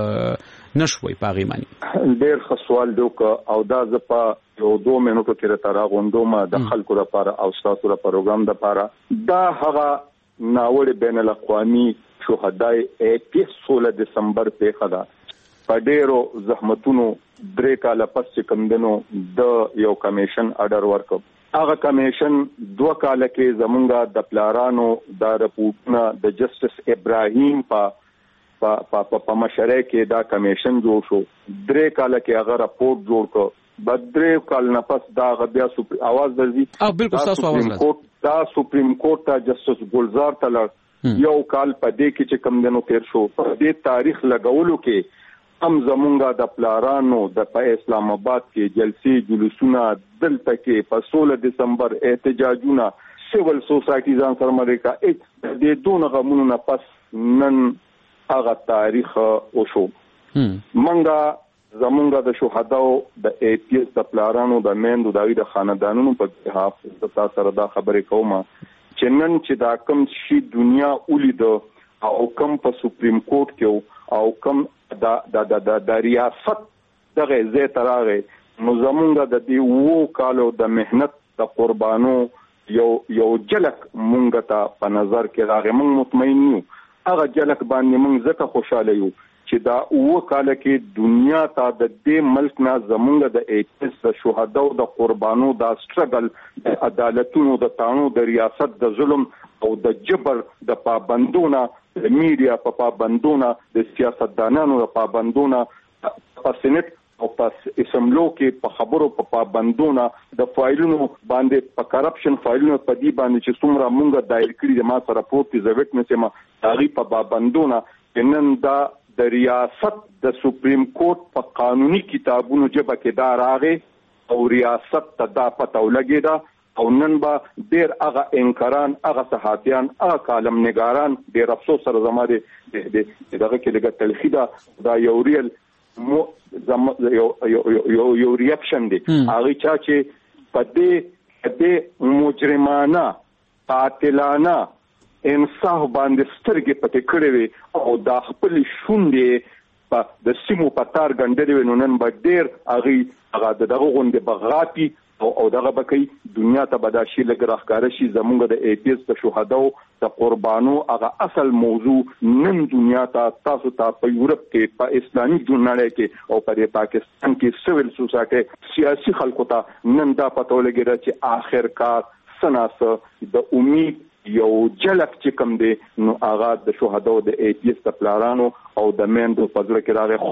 نشوي پاغي معنی ډېر ښه سوال دوک او دا زپا یو دوه منټو کې را غونډوم د خلکو لپاره او تاسو لپاره پروګرام د لپاره دا هغه ناوړ بین الاقوامي شهداي اکیس سولہ دسمبر په خدا په ډېرو زحمتونو درې کاله پس چې کوم دنو د یو کمیشن آرډر ورکړ. هغه کمیشن دوه کاله کې زمونږ د پلارانو د رپورټونه د جسټس ابراهیم په په په مشره کې دا کمیشن جوړ شو. درې کاله کې هغه راپورټ جوړ کړ. بدرې کال نه پس دا غبیا سپری आवाज درځي او بالکل تاسو आवाज لرئ. دا سپریم کورټ ته جسټس ګلزار ته لړ یو کال په دې کې چې کم دنو تیر شو. په دې تاریخ لګولو کې هم زمونږ د پلارانو د په اسلام آباد کې جلسې جلوسونه دلته کې په سولہ دسمبر احتجاجونه سیول سوسایټي ځان سره مریکا د دې دون غمونو نه پس نن هغه تاریخ وشو. منګه زمونږ د شهداو د ای پی ایس د پلارانو د میندو د د خاندانونو په حافظ د تاسو سره دا خبرې کوم چې نن چې دا کم شي دنیا ولید او کم په سپریم کورټ کې او کم د د د د ریاست دغه زه تراغه نو زمونږ د دې وو کالو د مهنت د قربانو یو یو جلک مونږ ته په نظر کې راغی. مونږ مطمئن یو هغه جلک باندې مونږ زکه خوشاله یو چې دا وو کال کې دنیا ته د دې ملک نه زمونږ د ایتس د شهداو د قربانو د سټرګل د عدالتونو د تانو د ریاست د ظلم او د جبر د پابندونه د میډیا په پابندونه د سیاستدانانو د پابندونه په سېنات او په اسمبلو کې په خبرو په پابندونه د فایلونو باندې په کرپشن فایلونو په دې باندې چې څومره مونږ دایر کړی د ما سره پورتي زویټ نسمه تاریخ په پابندونه نن دا د ریاست د سپریم کورټ په قانوني کتابونو جبه کې دا راغې او ریاست ته دا پته ولګی دا او نن با ډیر هغه انکاران هغه صحافیان هغه کالم نگاران ډیر افسوس سره زماده دغه کې لګه تلخیدا دا یو ریل مو زم یو یو یو ریاکشن دی هغه چا چې په دې د مجرمانه قاتلانه انصاف باندې سترګې پټې کړې وي او د خپل شونډې په د سیمو په تار ګنډلې نو نن به ډېر هغه هغه دغه غونډې بغاپي او او دغه بکې دنیا ته بداشي لګراخکار شي زمونږ د ای پی ایس د شهداو د قربانو هغه اصل موضوع نن دنیا ته تاسو ته په یورپ کې په اسلامي جنړه کې او په پاکستان کې سیویل سوسایټي سیاسي خلکو ته نن دا پته ولګیږي چې آخر کار سناسه د امید یو جلک چې کوم دی نو هغه د شهداو د ای پی ایس د پلارانو او د میندو په ځل کې راغی.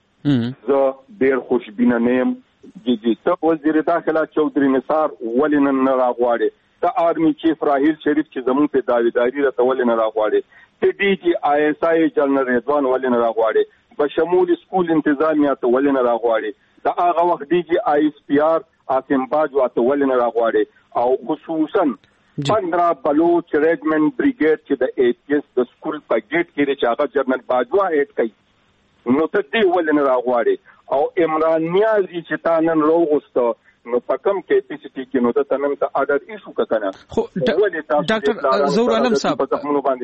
خو زه ډیر خوشبینه نیم جی جی ته وزیر داخله چودري نثار ولې نه راغواړي د آرمي چیف راهیل شریف چې زمون په داویداری راته ولې نه راغواړي ته ډي جی آی اس آی جنرال رضوان ولې نه راغواړي بشمول سکول انتظامیه ته ولې نه راغواړي د هغه وخت ډي جی آی اس پی آر آسم باج واته ولې نه راغواړي او خصوصا پندرہ بلوچ ریجمنٹ بریگیډ چې د ای پی ایس د سکول په گیټ کې چې هغه جنرال باجوا اټ کوي نو ته دې ولې نه راغواړي او عمران نیازي چې تا نن راوغوسته نو په کوم کیپیسټي کې نو د تنم ته اډر ایشو ککنه. خو ډاکټر زور عالم صاحب کدی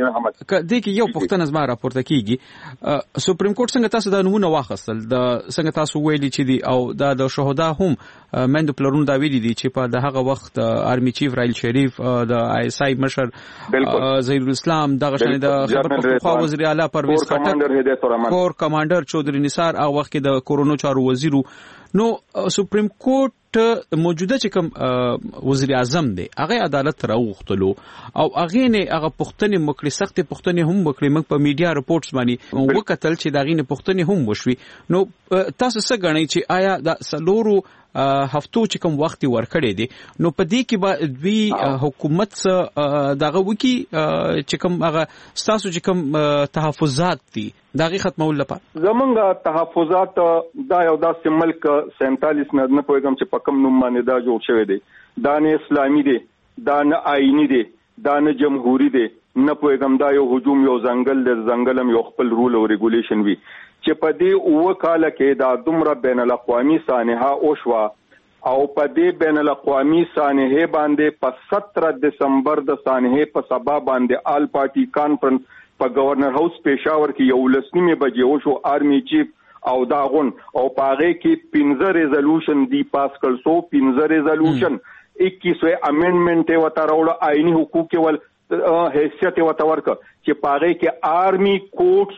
کې یو پښتنه زما راپورته کیږي سپریم کورټ څنګه تاسو د نمونه واخصل د څنګه تاسو ویلي چې دی او دا د شهدا هم مند پلرون دا ویلي دي چې په دغه وخت آرمي چیف رایل شریف د آی اس آی مشر زهیر الاسلام دغه شنه د خبر پختونخوا وزیر اعلی پرویز خټک کور کمانډر چودري نثار هغه وخت د کورونو چارو وزیرو نو سپریم کورټ موجوده چې کوم وزیر اعظم دی هغه عدالت راوغتلو او هغه نه هغه پښتنې مکړي سخت پښتنې هم وکړي موږ په میډیا رپورټس باندې وکتل چې دا غینه پښتنې هم وشوي. نو تاسو څه غنئ چې آیا د سلورو هفتو چې کوم وخت ورکړی دی نو په دې کې به دوی حکومت دغه وکی چې کوم هغه تاسو چې کوم تحفظات دي دغه ختمول لپاره زمونږ تحفظات دا یو داسې ملک سینتالیس نه نه پوهیږم چې په کوم نوم باندې دا جوړ شوی دی دا نه اسلامي دی دا نه آئینی دی دا نه جمهوریت دی نه پوهیږم دا یو هجوم یو ځنګل دی ځنګلم یو خپل رول او ریګولیشن وي چې په دې اوه کال کې دا دومره بین الاقوامي سانحه اوشوا او په دې بین الاقوامي سانحه باندې په سترہ دسمبر د سانحه په سبا باندې آل پارټي کانفرنس په گورنر هاوس پېښور کې یو لسنیمه بجې وشو آرمي چیف او دا غون او پاغه کې پنځه ریزولوشن دی پاس کړ سو پنځه ریزولوشن اکیسویں امندمنت وته راوړ آئینی حقوق ول حیثیت وته ورک چې پاغه کې آرمي کوډ سو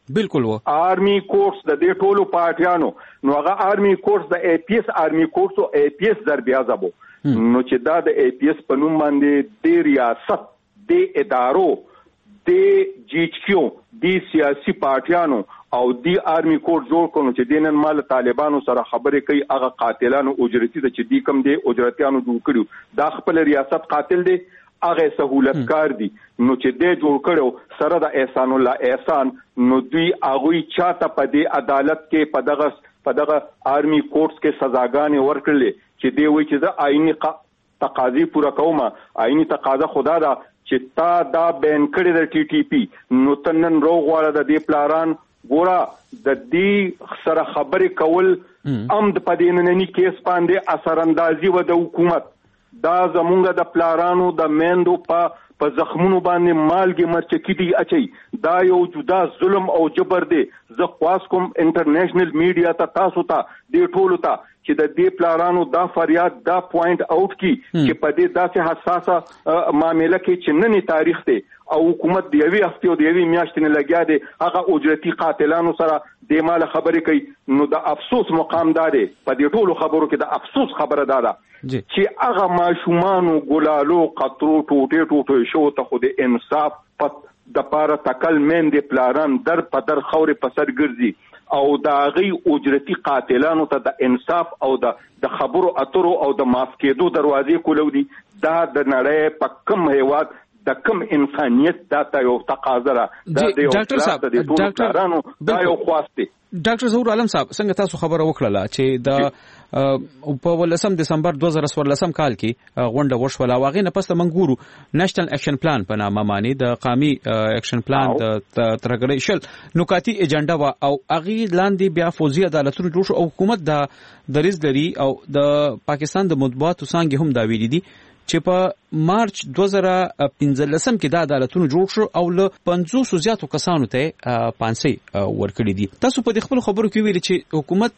بالکل و آرمي کورس د دې ټولو پارټیانو نو هغه آرمي کورس د ای پی ایس آرمي کورس او ای پی ایس ضرب عزبو نو چې دا د ای پی ایس په نوم باندې د ریاست د ادارو د جی ایچ کیو د سیاسي پارټیانو او دی آرمي کورس جوړ کړو چې دینن مال طالبانو سره خبرې کوي هغه قاتلانو اجرتي د چې دی کم دی اجرتيانو جوړ کړو دا خپل ریاست قاتل دی هغه سہولتکار دي نو چې دې جوړ کړو سره د احسان الله احسان نو دوی هغه چاته په دې عدالت کې په دغه په دغه آرمي کورس کې سزاګانې ورکړلې چې دی وایي چې د آئینی تقاضي پوره کومه آئینی تقاضا خدا دا چې تا دا بین کړی د ټي ټي پی نو تنن روغ واړه د دې پلاران ګورا د دې سره خبرې کول ام د پدینننی کیس باندې اثر اندازي و د حکومت دا زمونږ د پلارانو د میندو په په زخمونو باندې مالګي مرچکی دی اچي دا یو جدا ظلم او جبر دی زه خواس کوم انټرنیشنل میډیا ته تاسو ته دې ټولو ته چې د دې پلارانو دا فریاد دا پوینټ اوټ کی چې په دې داسې حساسه معاملې کې چې نننی تاریخ دی او حکومت دی یوې هفته او دی یوې میاشتې نه لګیا دی هغه اجرتي قاتلانو سره د مال خبرې کوي نو د افسوس مقام دا دی په دې ټولو خبرو کې د افسوس خبره دا ده چې هغه ماشومانو ګلالو قطرو ټوټې ټوټې شو ته خو د انصاف پت د پاره تکل مین دی پلاران در په در خورې په سر ګرځي او دا غي اجرتي قاتلانو ته د انصاف او د د خبرو اترو او د معاف کېدو دروازې کولو دي دا د نړۍ په کم هیواد د کم انسانیت دا ته یو تقاضا ده دا د یو ډاکټر صاحب ډاکټر دا یو خواسته ډاکټر ظهور عالم صاحب څنګه تاسو خبره وکړه چې د په ولسم دسمبر دوه زره څوارلسم کال کې غونډه وشوله واغې نه پسته منګورو نېشنل اکشن پلان په نامه معنی د قومي اکشن پلان د ترګړې شل نکاتی ایجنډا وا او اغي لاندې بیا فوزي عدالتونو جوړ شو او حکومت د دریز لري او د پاکستان د مطبوعاتو څنګه هم دا ویلي دي چې په مارچ دوه زره پنځلسم کې د عدالتونو جوړ شو او له پنځوس زیاتو کسانو ته پانسي ورکړي دي تاسو په دې خپل خبرو کې ویلي چې حکومت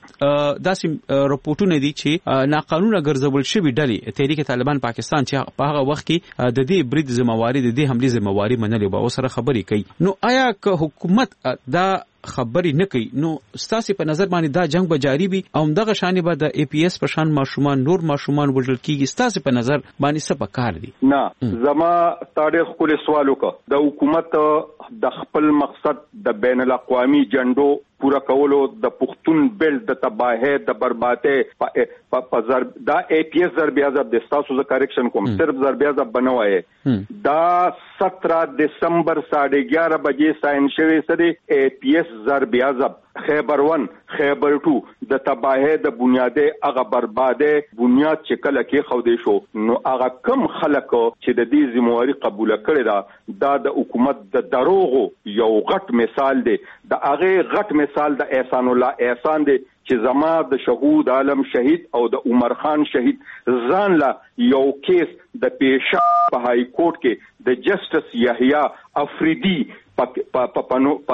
داسې راپورټونه دي چې ناقانونه ګرځول شوی ډلې تحریک طالبان پاکستان چې په هغه وخت کې د دې برید ذمہواری د دې حمله ذمہواری منلې به سره خبرې کوي نو آیا که حکومت دا خبرې نه کوي نو ستاسو په نظر باندې دا جنگ به جاری وي او دغه شان به د ای پی ایس په شان ماشومان نور ماشومان وژل کیږي ستاسو په نظر باندې څه پکار دي نه زما تاریخ کول سوال وکړه د حکومت د خپل مقصد د بین الاقوامي جنډو پورا کولو د پښتون بیلټ د تباہی د بربادۍ په ضرب دا ای پی ایس ضرب عزب د تاسو ز کریکشن کوم صرف ضرب عزب بنوای دا سترہ دسمبر ساڑھے گیارہ بجے سائن شوی سره ای پی ایس ضرب عزب خیبر ون خیبر ټو د تباہی د بنیادې هغه بربادۍ بنیاد چې کله کې خو دې شو نو هغه کم خلک چې د دې ذمہواری قبول کړي دا دا د حکومت د دروغو یو غټ مثال دی د هغه غټ مثال د احسان الله احسان دی چې زما د شهود عالم شهید او د عمر خان شهید ځان لا یو کیس د پیشا په های کورټ کې د جسټس یحیی افریدی په په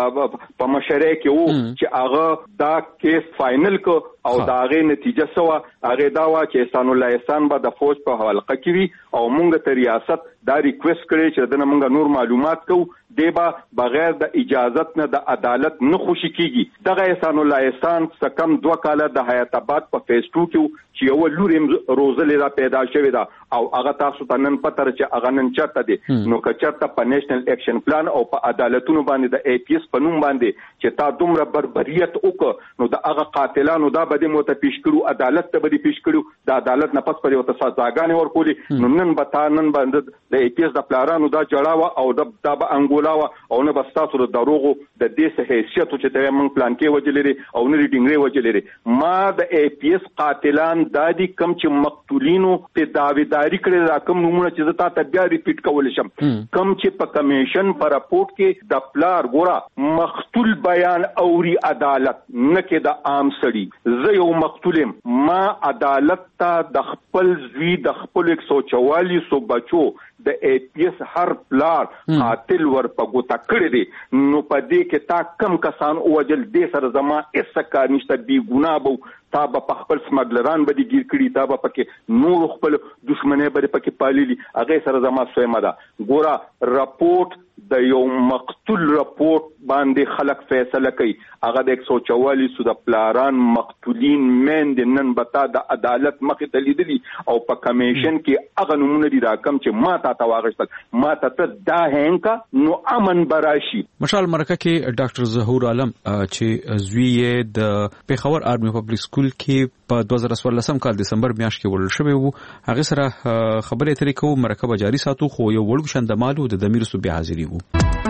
په مشره کې وو چې هغه دا کیس فائنل کو او دا غي نتیجه سوا هغه دا وا چې احسان الله احسان به د فوج په حلقه کې وي او مونږ ته ریاست دا ریکوست کړي چې دنه مونږ نور معلومات کو دیبا بغیر د اجازت نه د عدالت نه خوشی کیږي دغه احسان الله احسان سکم دوه کاله د حیات آباد په فیس ټو کې چې یو لوریم روزلې را پیدا شوې ده او هغه تاسو ته نن پتر چې هغه نن چرته دي نو که چرته په نېشنل اکشن پلان او په عدالتونو باندې د ای پی ایس په نوم باندې چې تا دومره بربریت وکړ نو د هغه قاتلانو دا بده مو ته پیش کړو عدالت ته بده پیش کړو د عدالت نه پس پر یو سزاګانې ورکولې نو نن به تا نن باندې د ای پی ایس د پلانونو دا جړاوه او د دا به انګولاوه او نه بستاسو د دروغو د دې حیثیت چې ته مونږ پلان کې وجلې او نه ډینګري وجلې ما د ای پی ایس قاتلان دادی کم چې مقتولینو ته داویداری کړي را کوم نمونه چې زتا ته بیا ریپیټ کول شم کم چې په کمیشن پر راپورټ کې د پلار ګورا مقتول بیان اوري عدالت نه کې د عام سړي زه یو مقتولم ما عدالت ته د خپل زوی د خپل ایک سو چوالیس بچو د ای پی ایس هر پلار قاتل ور په ګوتا کړی دی نو په دې کې تا کم کسان اوجل دې سره زما هیڅ کار نشته بی ګناه بو تا په خپل سمګلران به دي ګیر کړی تا په کې نور خپل دشمنه به پکې پاللی هغه سره زما سویمه ده ګورا راپورټ د یو مقتول راپورټ باندې خلک فیصله کوي هغه د ایک سو چوالیس د پلاران مقتولین مند نن بتا د عدالت مخې ته لیدلی او په کمیشن کې هغه نمونه دي دا کم چې ما ته تواغشتل ما ته دا هنکا نو امن براشي. مشال مرکه کې ډاکټر ظهور عالم چې زوی د پیښور آرمي پبلک سکول کې په دوه زره څوارلسم کال دسمبر میاشت کې ولر شوی وو. هغه سره خبرې اترې کوو مرکه جاری ساتو خو یو وړ شندمالو د دمیر سو بیا حاضری وو.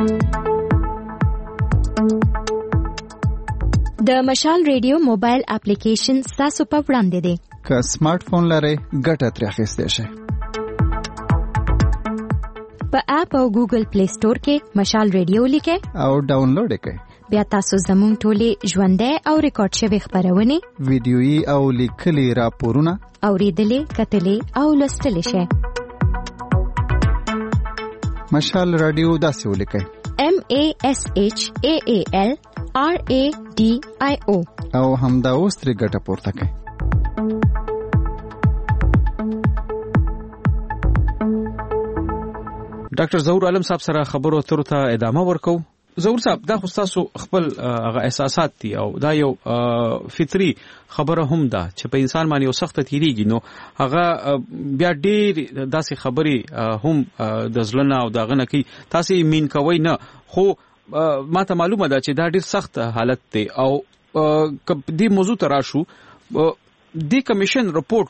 د مشال ریډیو موبایل اپلیکیشن تاسو په وړاندې دی. که سمارټ فون لرئ ګټه ترې اخیستی شئ. په اپ او ګوګل پلی سٹور کې مشال ریډیو لیکئ او ډاونلوډ یې کړئ. بیا تاسو زموږ ټولې ژوندۍ او ریکارډ شوي خبرونه ویډیويي او لیکلي راپورونه اورېدلې کتلې او لوستلی شئ. مشال رادیو داسې ولیکئ M A S H A A L R A D I O او همدا اوس ترې ګټه پورته کړئ. ډاکټر ظهور عالم صاحب سره خبرو اترو ته ادامه ورکو. ظهور صاحب دا خو تاسو خپل هغه احساسات دي او دا یو فطري خبره هم ده چې په انسان باندې یو سخت تیریږي نو هغه بیا ډېر داسې خبرې هم د ځلنه او دغه نه کوي تاسو مين کوي نه خو ماته معلومه ده چې دا ډېر سخت حالت دی او دې موضوع ته راشو. دی کمیشن رپورټ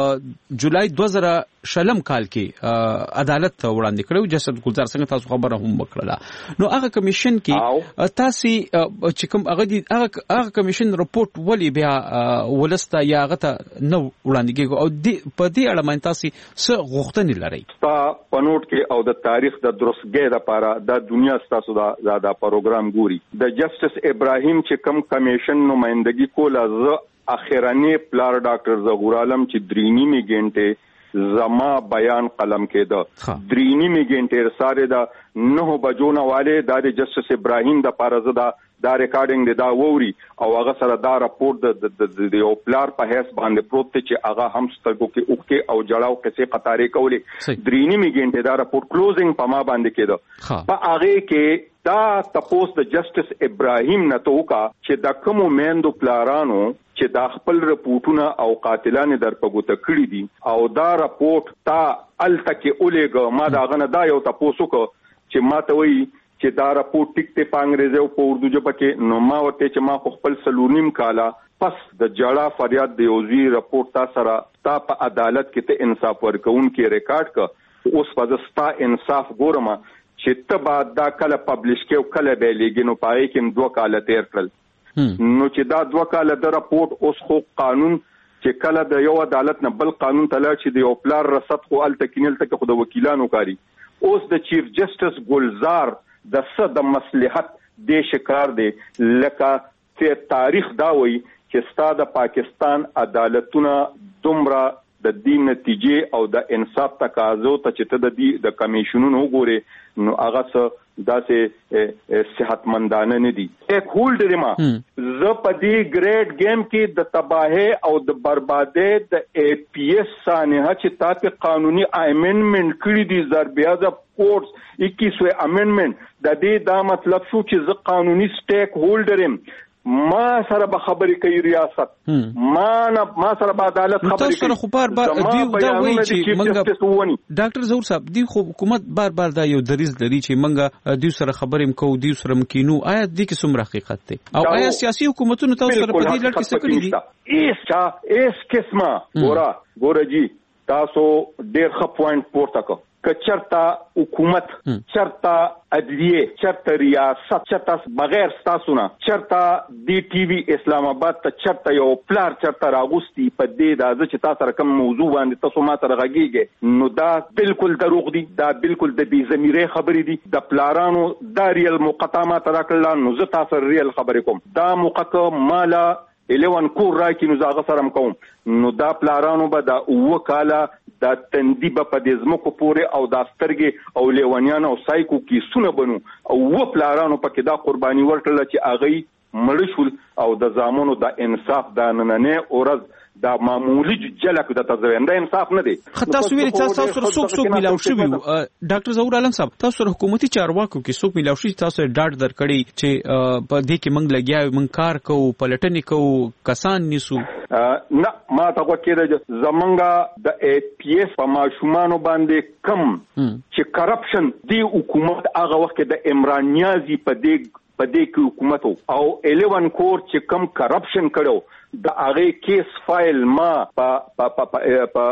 په جولای دوه زره شلم کال کې عدالت ته وړاندې کړو جسد ګلزار څنګه تاسو خبره هم وکړه نو هغه کمیشن کې تاسو چې کوم هغه دی هغه کمیشن رپورټ ولی بیا ولسته یا هغه ته نو وړاندې کېږي او په دې اړه باندې تاسو څه غوښتنې لرئ تا پنوټ کې او د تاریخ د درستګۍ لپاره د دنیا ستاسو دا زیاده پروګرام ګوري د جسټس ابراهیم چې کوم کمیشن نمائندګي کوله ز اخرانی پلار ډاکټر ظهور عالم چې درینی می ګنټه زما بیان قلم کېده درینی می ګنټه ساره دا نه بجونه والے د جسټس ابراهیم د پارزه دا ریکارډینګ دی دا ووري او هغه سره دا راپورټ د یو پلار په هیڅ باندې پروت چې هغه هم سترګو کې اوکې او جړاو کیسه قطارې کولې درینی می ګنټه دا راپورټ کلوزینګ په ما باندې کېده په هغه کې دا تپوس د جسټس ابراهیم نه توکا چې د کوم میندو پلارانو چې دا خپل رپورټونه او قاتلان در په ګوته کړی دي او دا رپورټ تا التکه اولېګه ما دا غنه دا یو تپوسو کو چې ما ته وی چې دا رپورټ ټیک ته پانګریزه او په اردو ژبه کې نو ما ورته چې ما خپل سلونیم کالا پس د جړه فریاد دی اوزی رپورټ تا سره تا په عدالت کې ته انصاف ورکون کې ریکارډ ک اوس پزستا انصاف ګورم چې ته بعد دا کله پبلش کې او کله به لګینو پای کې دوه کال تیر کړل نو چې دا دوه کال د رپورټ اوس خو قانون چې کله د یو عدالت نه بل قانون ته لاړ چې د یو پلار رصد خو ال تکینل تک خو د وکیلانو کاری اوس د چیف جسټس ګلزار د صد مصلحت د شکار دی لکه چې تاریخ دا وایي چې ستاسو د پاکستان عدالتونه دومره د دې نتیجې او د انصاف تقاضو ته چې ته د دې د کمیشنونو وګوري نو هغه څه داسې صحتمندانه نه دي یک هولډر ما ز په دې ګریډ گیم کې د تباہی او د بربادي د ای پی ایس سانحه چې تاسو قانوني امندمنت کړی دي ضربیازه کورټس اکیسویں امندمنت د دې دا مطلب شو چې ز قانوني سټیک هولډر ام ما سره به خبرې کوي ریاست ما نه ما سره به عدالت خبرې کوي خو بار بار دی دا وایي چې منګه ډاکټر ظهور صاحب دی خو حکومت بار بار دا یو دریز لري چې منګه دی سره خبرې کوو دی سره مکینو آیا دی کې څومره حقیقت دی او آیا سیاسي حکومتونو تاسو سره په دې لړ کې څه کړی دي ایس چا ایس قسمه ګورا ګورا جی تاسو ډېر ښه پوینټ پورته کو کچرتا حکومت چرتا عدلیه چرتا ریاست چرتا بغیر تاسو نه چرتا دی ټي وي اسلام آباد ته چرتا یو پلار چرتا راغوستي په دې د چې تاسو رقم موضوع باندې تاسو ما سره غږیږي نو دا بالکل دروغ دي دا بالکل د بي ضمیره خبرې دي د پلارانو دا ریل مقطامات راکړل نو زه تاسو ریل خبرې کوم دا مقطه مالا الیوان کور راکی نو زاغه سره کوم نو دا پلارانو به دا وکاله دا تندی به په دې زمکو پورې او دا سترګې او لیوانیان او سایکو کې سونه بنو او و پلارانو پکې دا قرباني ورکړل چې اغه مړ شول او د زامنو د انصاف د نننې اورز دا معمولی جلک د تزوینده انصاف نه دی. تاسو ویل تاسو سره څوک څوک ملاو شوی ډاکټر ظهور عالم صاحب، تاسو سره حکومتي چارواکو کې څوک ملاو شوی تاسو ډاډ درکړي چې په دې کې موږ لګیا موږ کار کوو پلټنې کوو کسان نیسو؟ نه ما ته وکړه زمونږه د ای پی ایس په ماشومان باندې کم چې کرپشن دی حکومت هغه وخت د عمران نیازی په دې په دې کې حکومت او الیون کور چې کم کرپشن کړو د هغه کیس فایل ما په په په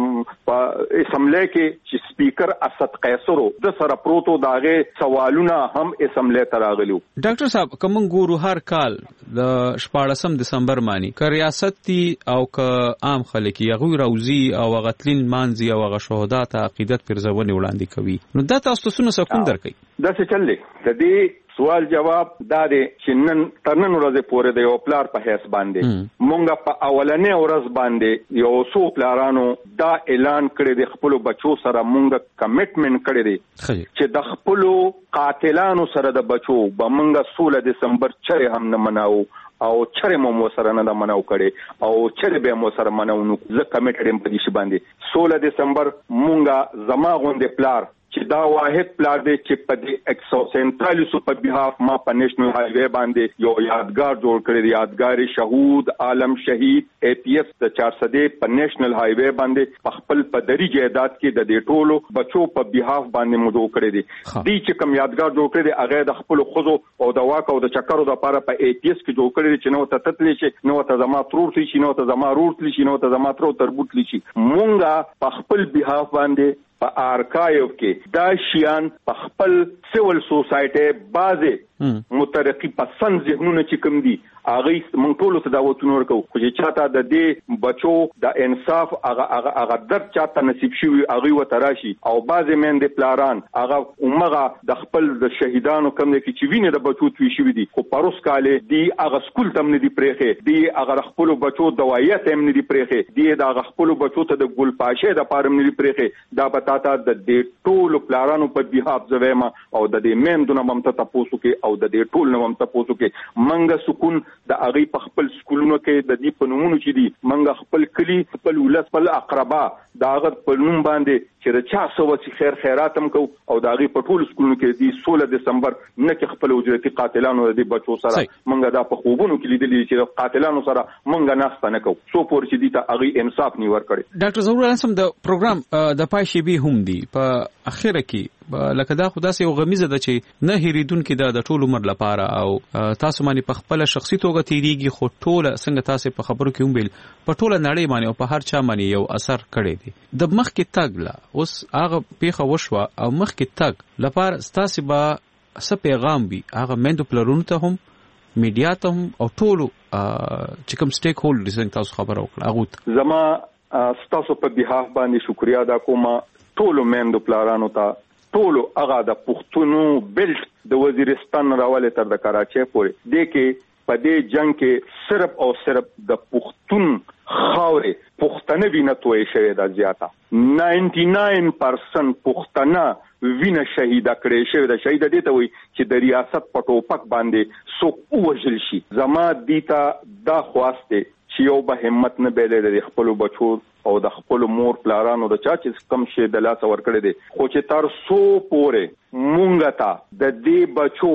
په اسمبلی کې چې سپیکر اسد قیصرو د سره پروتو د هغه سوالونه هم اسمبلی ته راغلیو. ډاکټر صاحب کوم ګورو هر کال د شپاړسم دسمبر مانی ک ریاست تی او ک عام خلک یغوی روزي او غتلین مانزي او غ شهدا ته عقیدت پرځونه وړاندې کوي، نو دا تاسو څه سکون درکې؟ دا څه چلې د دې سوال جواب دا دی چې نن تر نن ورځې پورې د یو پلار په حیث باندې مونږ په اولنې ورځ باندې یو څو پلارانو دا اعلان کړی د خپل بچو سره مونږ کمټمنټ کړی دی چې د خپل قاتلانو سره د بچو به مونږ سولہ دسمبر چرې هم نه مناو او چرې مو سره نه مناو کړي او چرې به مو سره مناو نو زه کمټ ډم په دې شی باندې سولہ دسمبر مونږ زما غوندې پلار چې دا واحد پلان دی چې په دې ایک سو سینتالیس په بهاف ما په نېشنل های وے باندې یو یادګار جوړ کړی دی، یادګار شهود عالم شهید ای پی ایس د چار سو په نېشنل های وے باندې په خپل په دری جیدات کې د دې ټولو بچو په بهاف باندې مو جوړ کړی دی. دې چې کوم یادګار جوړ کړی دی هغه د خپل خوځو او د واک او د چکرو د لپاره په ای پی ایس کې جوړ کړی دی چې نو ته تتلې شي نو ته زما ترور شي نو ته زما رور شي نو ته زما ترور تربوت شي. مونږه په خپل بهاف باندې په آرکایو کې دا شیان په خپل سیول سوسایټي بازه مترقی پسند ذهنونه چې کوم دي هغه مونږ ټول ته دا وته نور کو خو چې چاته د دې بچو د انصاف هغه هغه هغه در چاته نصیب شي هغه وته راشي او بازه مند پلاران هغه عمره د خپل د شهیدانو کوم کې چې ویني د بچو توي شي دي خو پروس کاله دی هغه سکول تم نه دی پرېخه دی هغه خپل بچو دوایت هم نه دی پرېخه دی دا خپل بچو ته د ګل پاشه د پارم نه دی پرېخه دا تا د دې ټول پلانونو په بهاف زویما او د دې مندونه ممته تاسو کې او د دې ټول نو ممته تاسو کې منګه سکون د اغي په خپل سکولونو کې د دې پنومونو چې دي منګه خپل کلی خپل ولس خپل اقربا دا غد په نوم باندې چې رچا سو چې خیر خیراتم کو او دا اغي په ټول سکولونو کې د سولہ دسمبر نه کې خپل وجرتي قاتلانو د بچو سره منګه دا په خوبونو کې لیدلې چې قاتلانو سره منګه ناست نه کو سو پور چې دي ته اغي انصاف نی ور کړي. ډاکټر ظهور عالم صاحب د پروګرام د پای شی هم دی په اخره کې لکه دا خدا سه یو غمیزه ده چې نه هریدونکو دا د ټول عمر لپاره او تاسو باندې په خپل شخصي توګه تیریږي خو ټول څنګه تاسو په خبرو کې هم بیل په ټول نړۍ باندې او په هر چا باندې یو اثر کړی دی. د مخ کې تګ لا اوس هغه پیخه وشوه او مخ کې تګ لپاره تاسو به څه پیغام بي هغه مندو پلرونو ته هم میډیا ته هم او ټول چې کوم سټیک هولډرز څنګه تاسو خبرو کړه هغه زما تاسو په بهاف باندې شکریا ادا کوم ټول مندو پلارانو ته ټول هغه د پښتونو بیلټ د وزیرستان راواله تر د کراچۍ پورې د کې په دې جنگ کې صرف او صرف د پښتون خاورې پښتنه وینه توې شوې ده زیاته نائنټي ناین پرسنټ پښتنه وینه شهیده کړې شوې ده. شهیده دي ته وي چې د ریاست په ټوپک باندې څوک وژل شي. زما دیتا دا خواسته چې یو به همت نه بیلې د خپل بچو او د خپل مور پلارانو د چا چې کم شي د لاس ور کړی دي خو چې تر سو پورې مونږ ته د دې بچو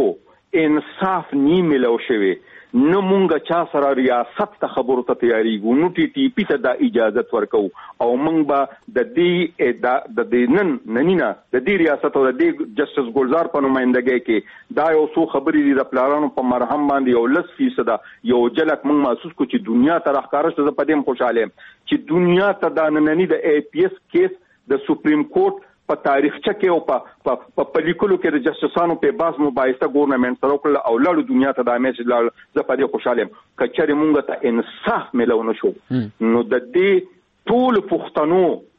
انصاف نی ملو شوی نو مونږ چا سره ریاست ته خبرو ته تیاری ګو نو ټي ټي پی ته د اجازه ورکو او مونږ به د دې د دې نن ننینا د دې ریاست او د دې جسټس ګلزار په نمائندګۍ کې دا یو څو خبرې دي د پلانونو په مرهم باندې یو لس فیصد یو جلک مونږ محسوس کو چې دنیا ته راخاره شته په دې خوشاله چې دنیا ته د نننی د ای پی ایس کیس د سپریم کورټ په تاریخچه کې او په په پلیکولو کې د جسټسانو په باز مباحثه ګورنمنت سره کول او لاړو دنیا ته د امیج لاړ زه په دې خوشاله یم کچره مونږ ته انصاف ملو نشو نو د دې ټول پښتنو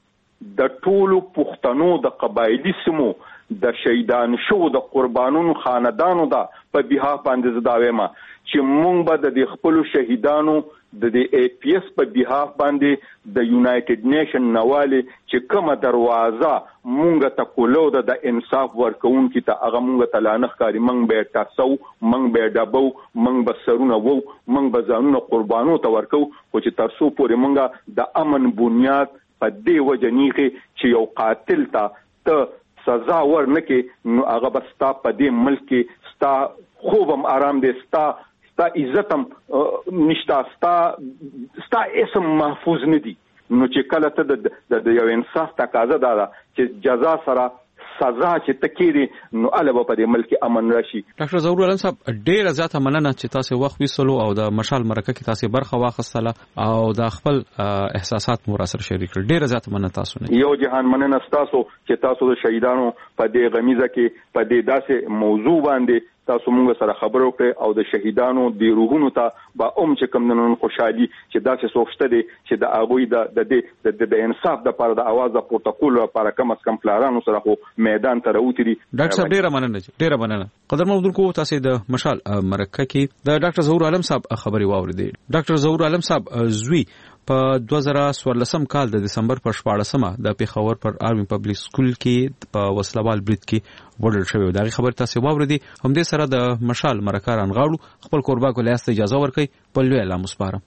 د ټول پښتنو د قبایلی سمو د شهیدان شو د قربانونو خاندانو دا په بها باندې زداوي ما چې مونږ به د خپل شهیدانو د دې ای پی ایس په بیهاف باندې د یونایټډ نیشن نواله چې کومه دروازه مونږ ته کولو د انصاف ورکون کی ته هغه مونږ ته لانخ کاری مونږ به تاسو مونږ به ډبو مونږ به سرونه وو مونږ به ځانونه قربانو ته ورکو خو چې ترسو پورې مونږ د امن بنیاد په دې وجنیخه چې یو قاتل ته سزا ورنکې نو هغه به ستا په دې ملک کې ستا خوبم آرام دي ستا ستا عزتم نشتا ستا ستا اسم محفوظ نه دي نو چې کله ته د یو انصاف تقاضا ده چې جزا سره سزا چې تکيري نو الوه په دې ملک امن راشي. ډاکټر ظهور عالم صاحب ډېر زیاته مننه چې تاسو وخت وسلو او د مشال مرکه کې تاسو برخه واخیستله او د خپل احساسات مو سره شریک کړل. ډېر زیاته مننه تاسو نه. یو جهان مننه تاسو چې تاسو د شهیدانو په دې غمیزه کې په دې داسې موضوع باندې تاسو موږ سره خبرو کړې او د شهیدانو د روحونو ته با اوم چې کوم نن خوشحالي چې داسې سوچته دي چې د اغوی د د د انصاف د لپاره د आवाज د پروتوکول لپاره کم از کم پلانونو سره خو میدان ته راوتري. ډاکټر صاحب ډیره مننه ډیره مننه. قدرمن اردوونکو تاسو د مشال مرکه کې د ډاکټر ظهور عالم صاحب خبري واوریدې. ډاکټر ظهور عالم صاحب زوی په دوه زره څوارلسم کال د دسمبر پر شپاړسمه د پیښور پر آرمي پبلک سکول کې په وسلوال برید کې وډل شوی. دا خبر تاسو واوریدې. هم دې سره د مشال مرکه رانغاړو. خپل قربا کولای اجازه ورکړئ په لوی الله مسپارم.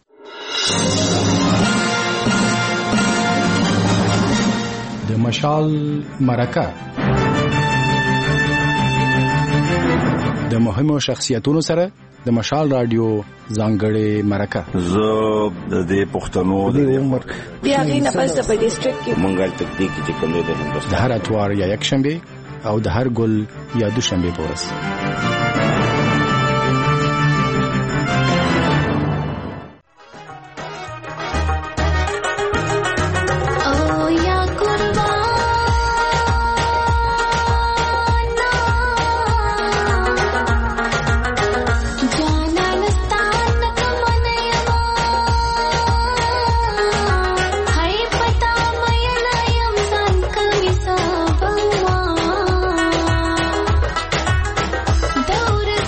د مشال مرکه د مهمو شخصیتونو سره د مشال رادیو ځانګړې مرکه. زه د دې پښتنو د عمر بیا غینه پس په ډیسټریکټ کې مونږه تکنیک چې کوم د هندوستان د هر اتوار یا یک شنبه او د هر ګل یا دوشنبه په ورځ. دور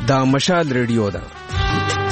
دا مشال ریډیو ده.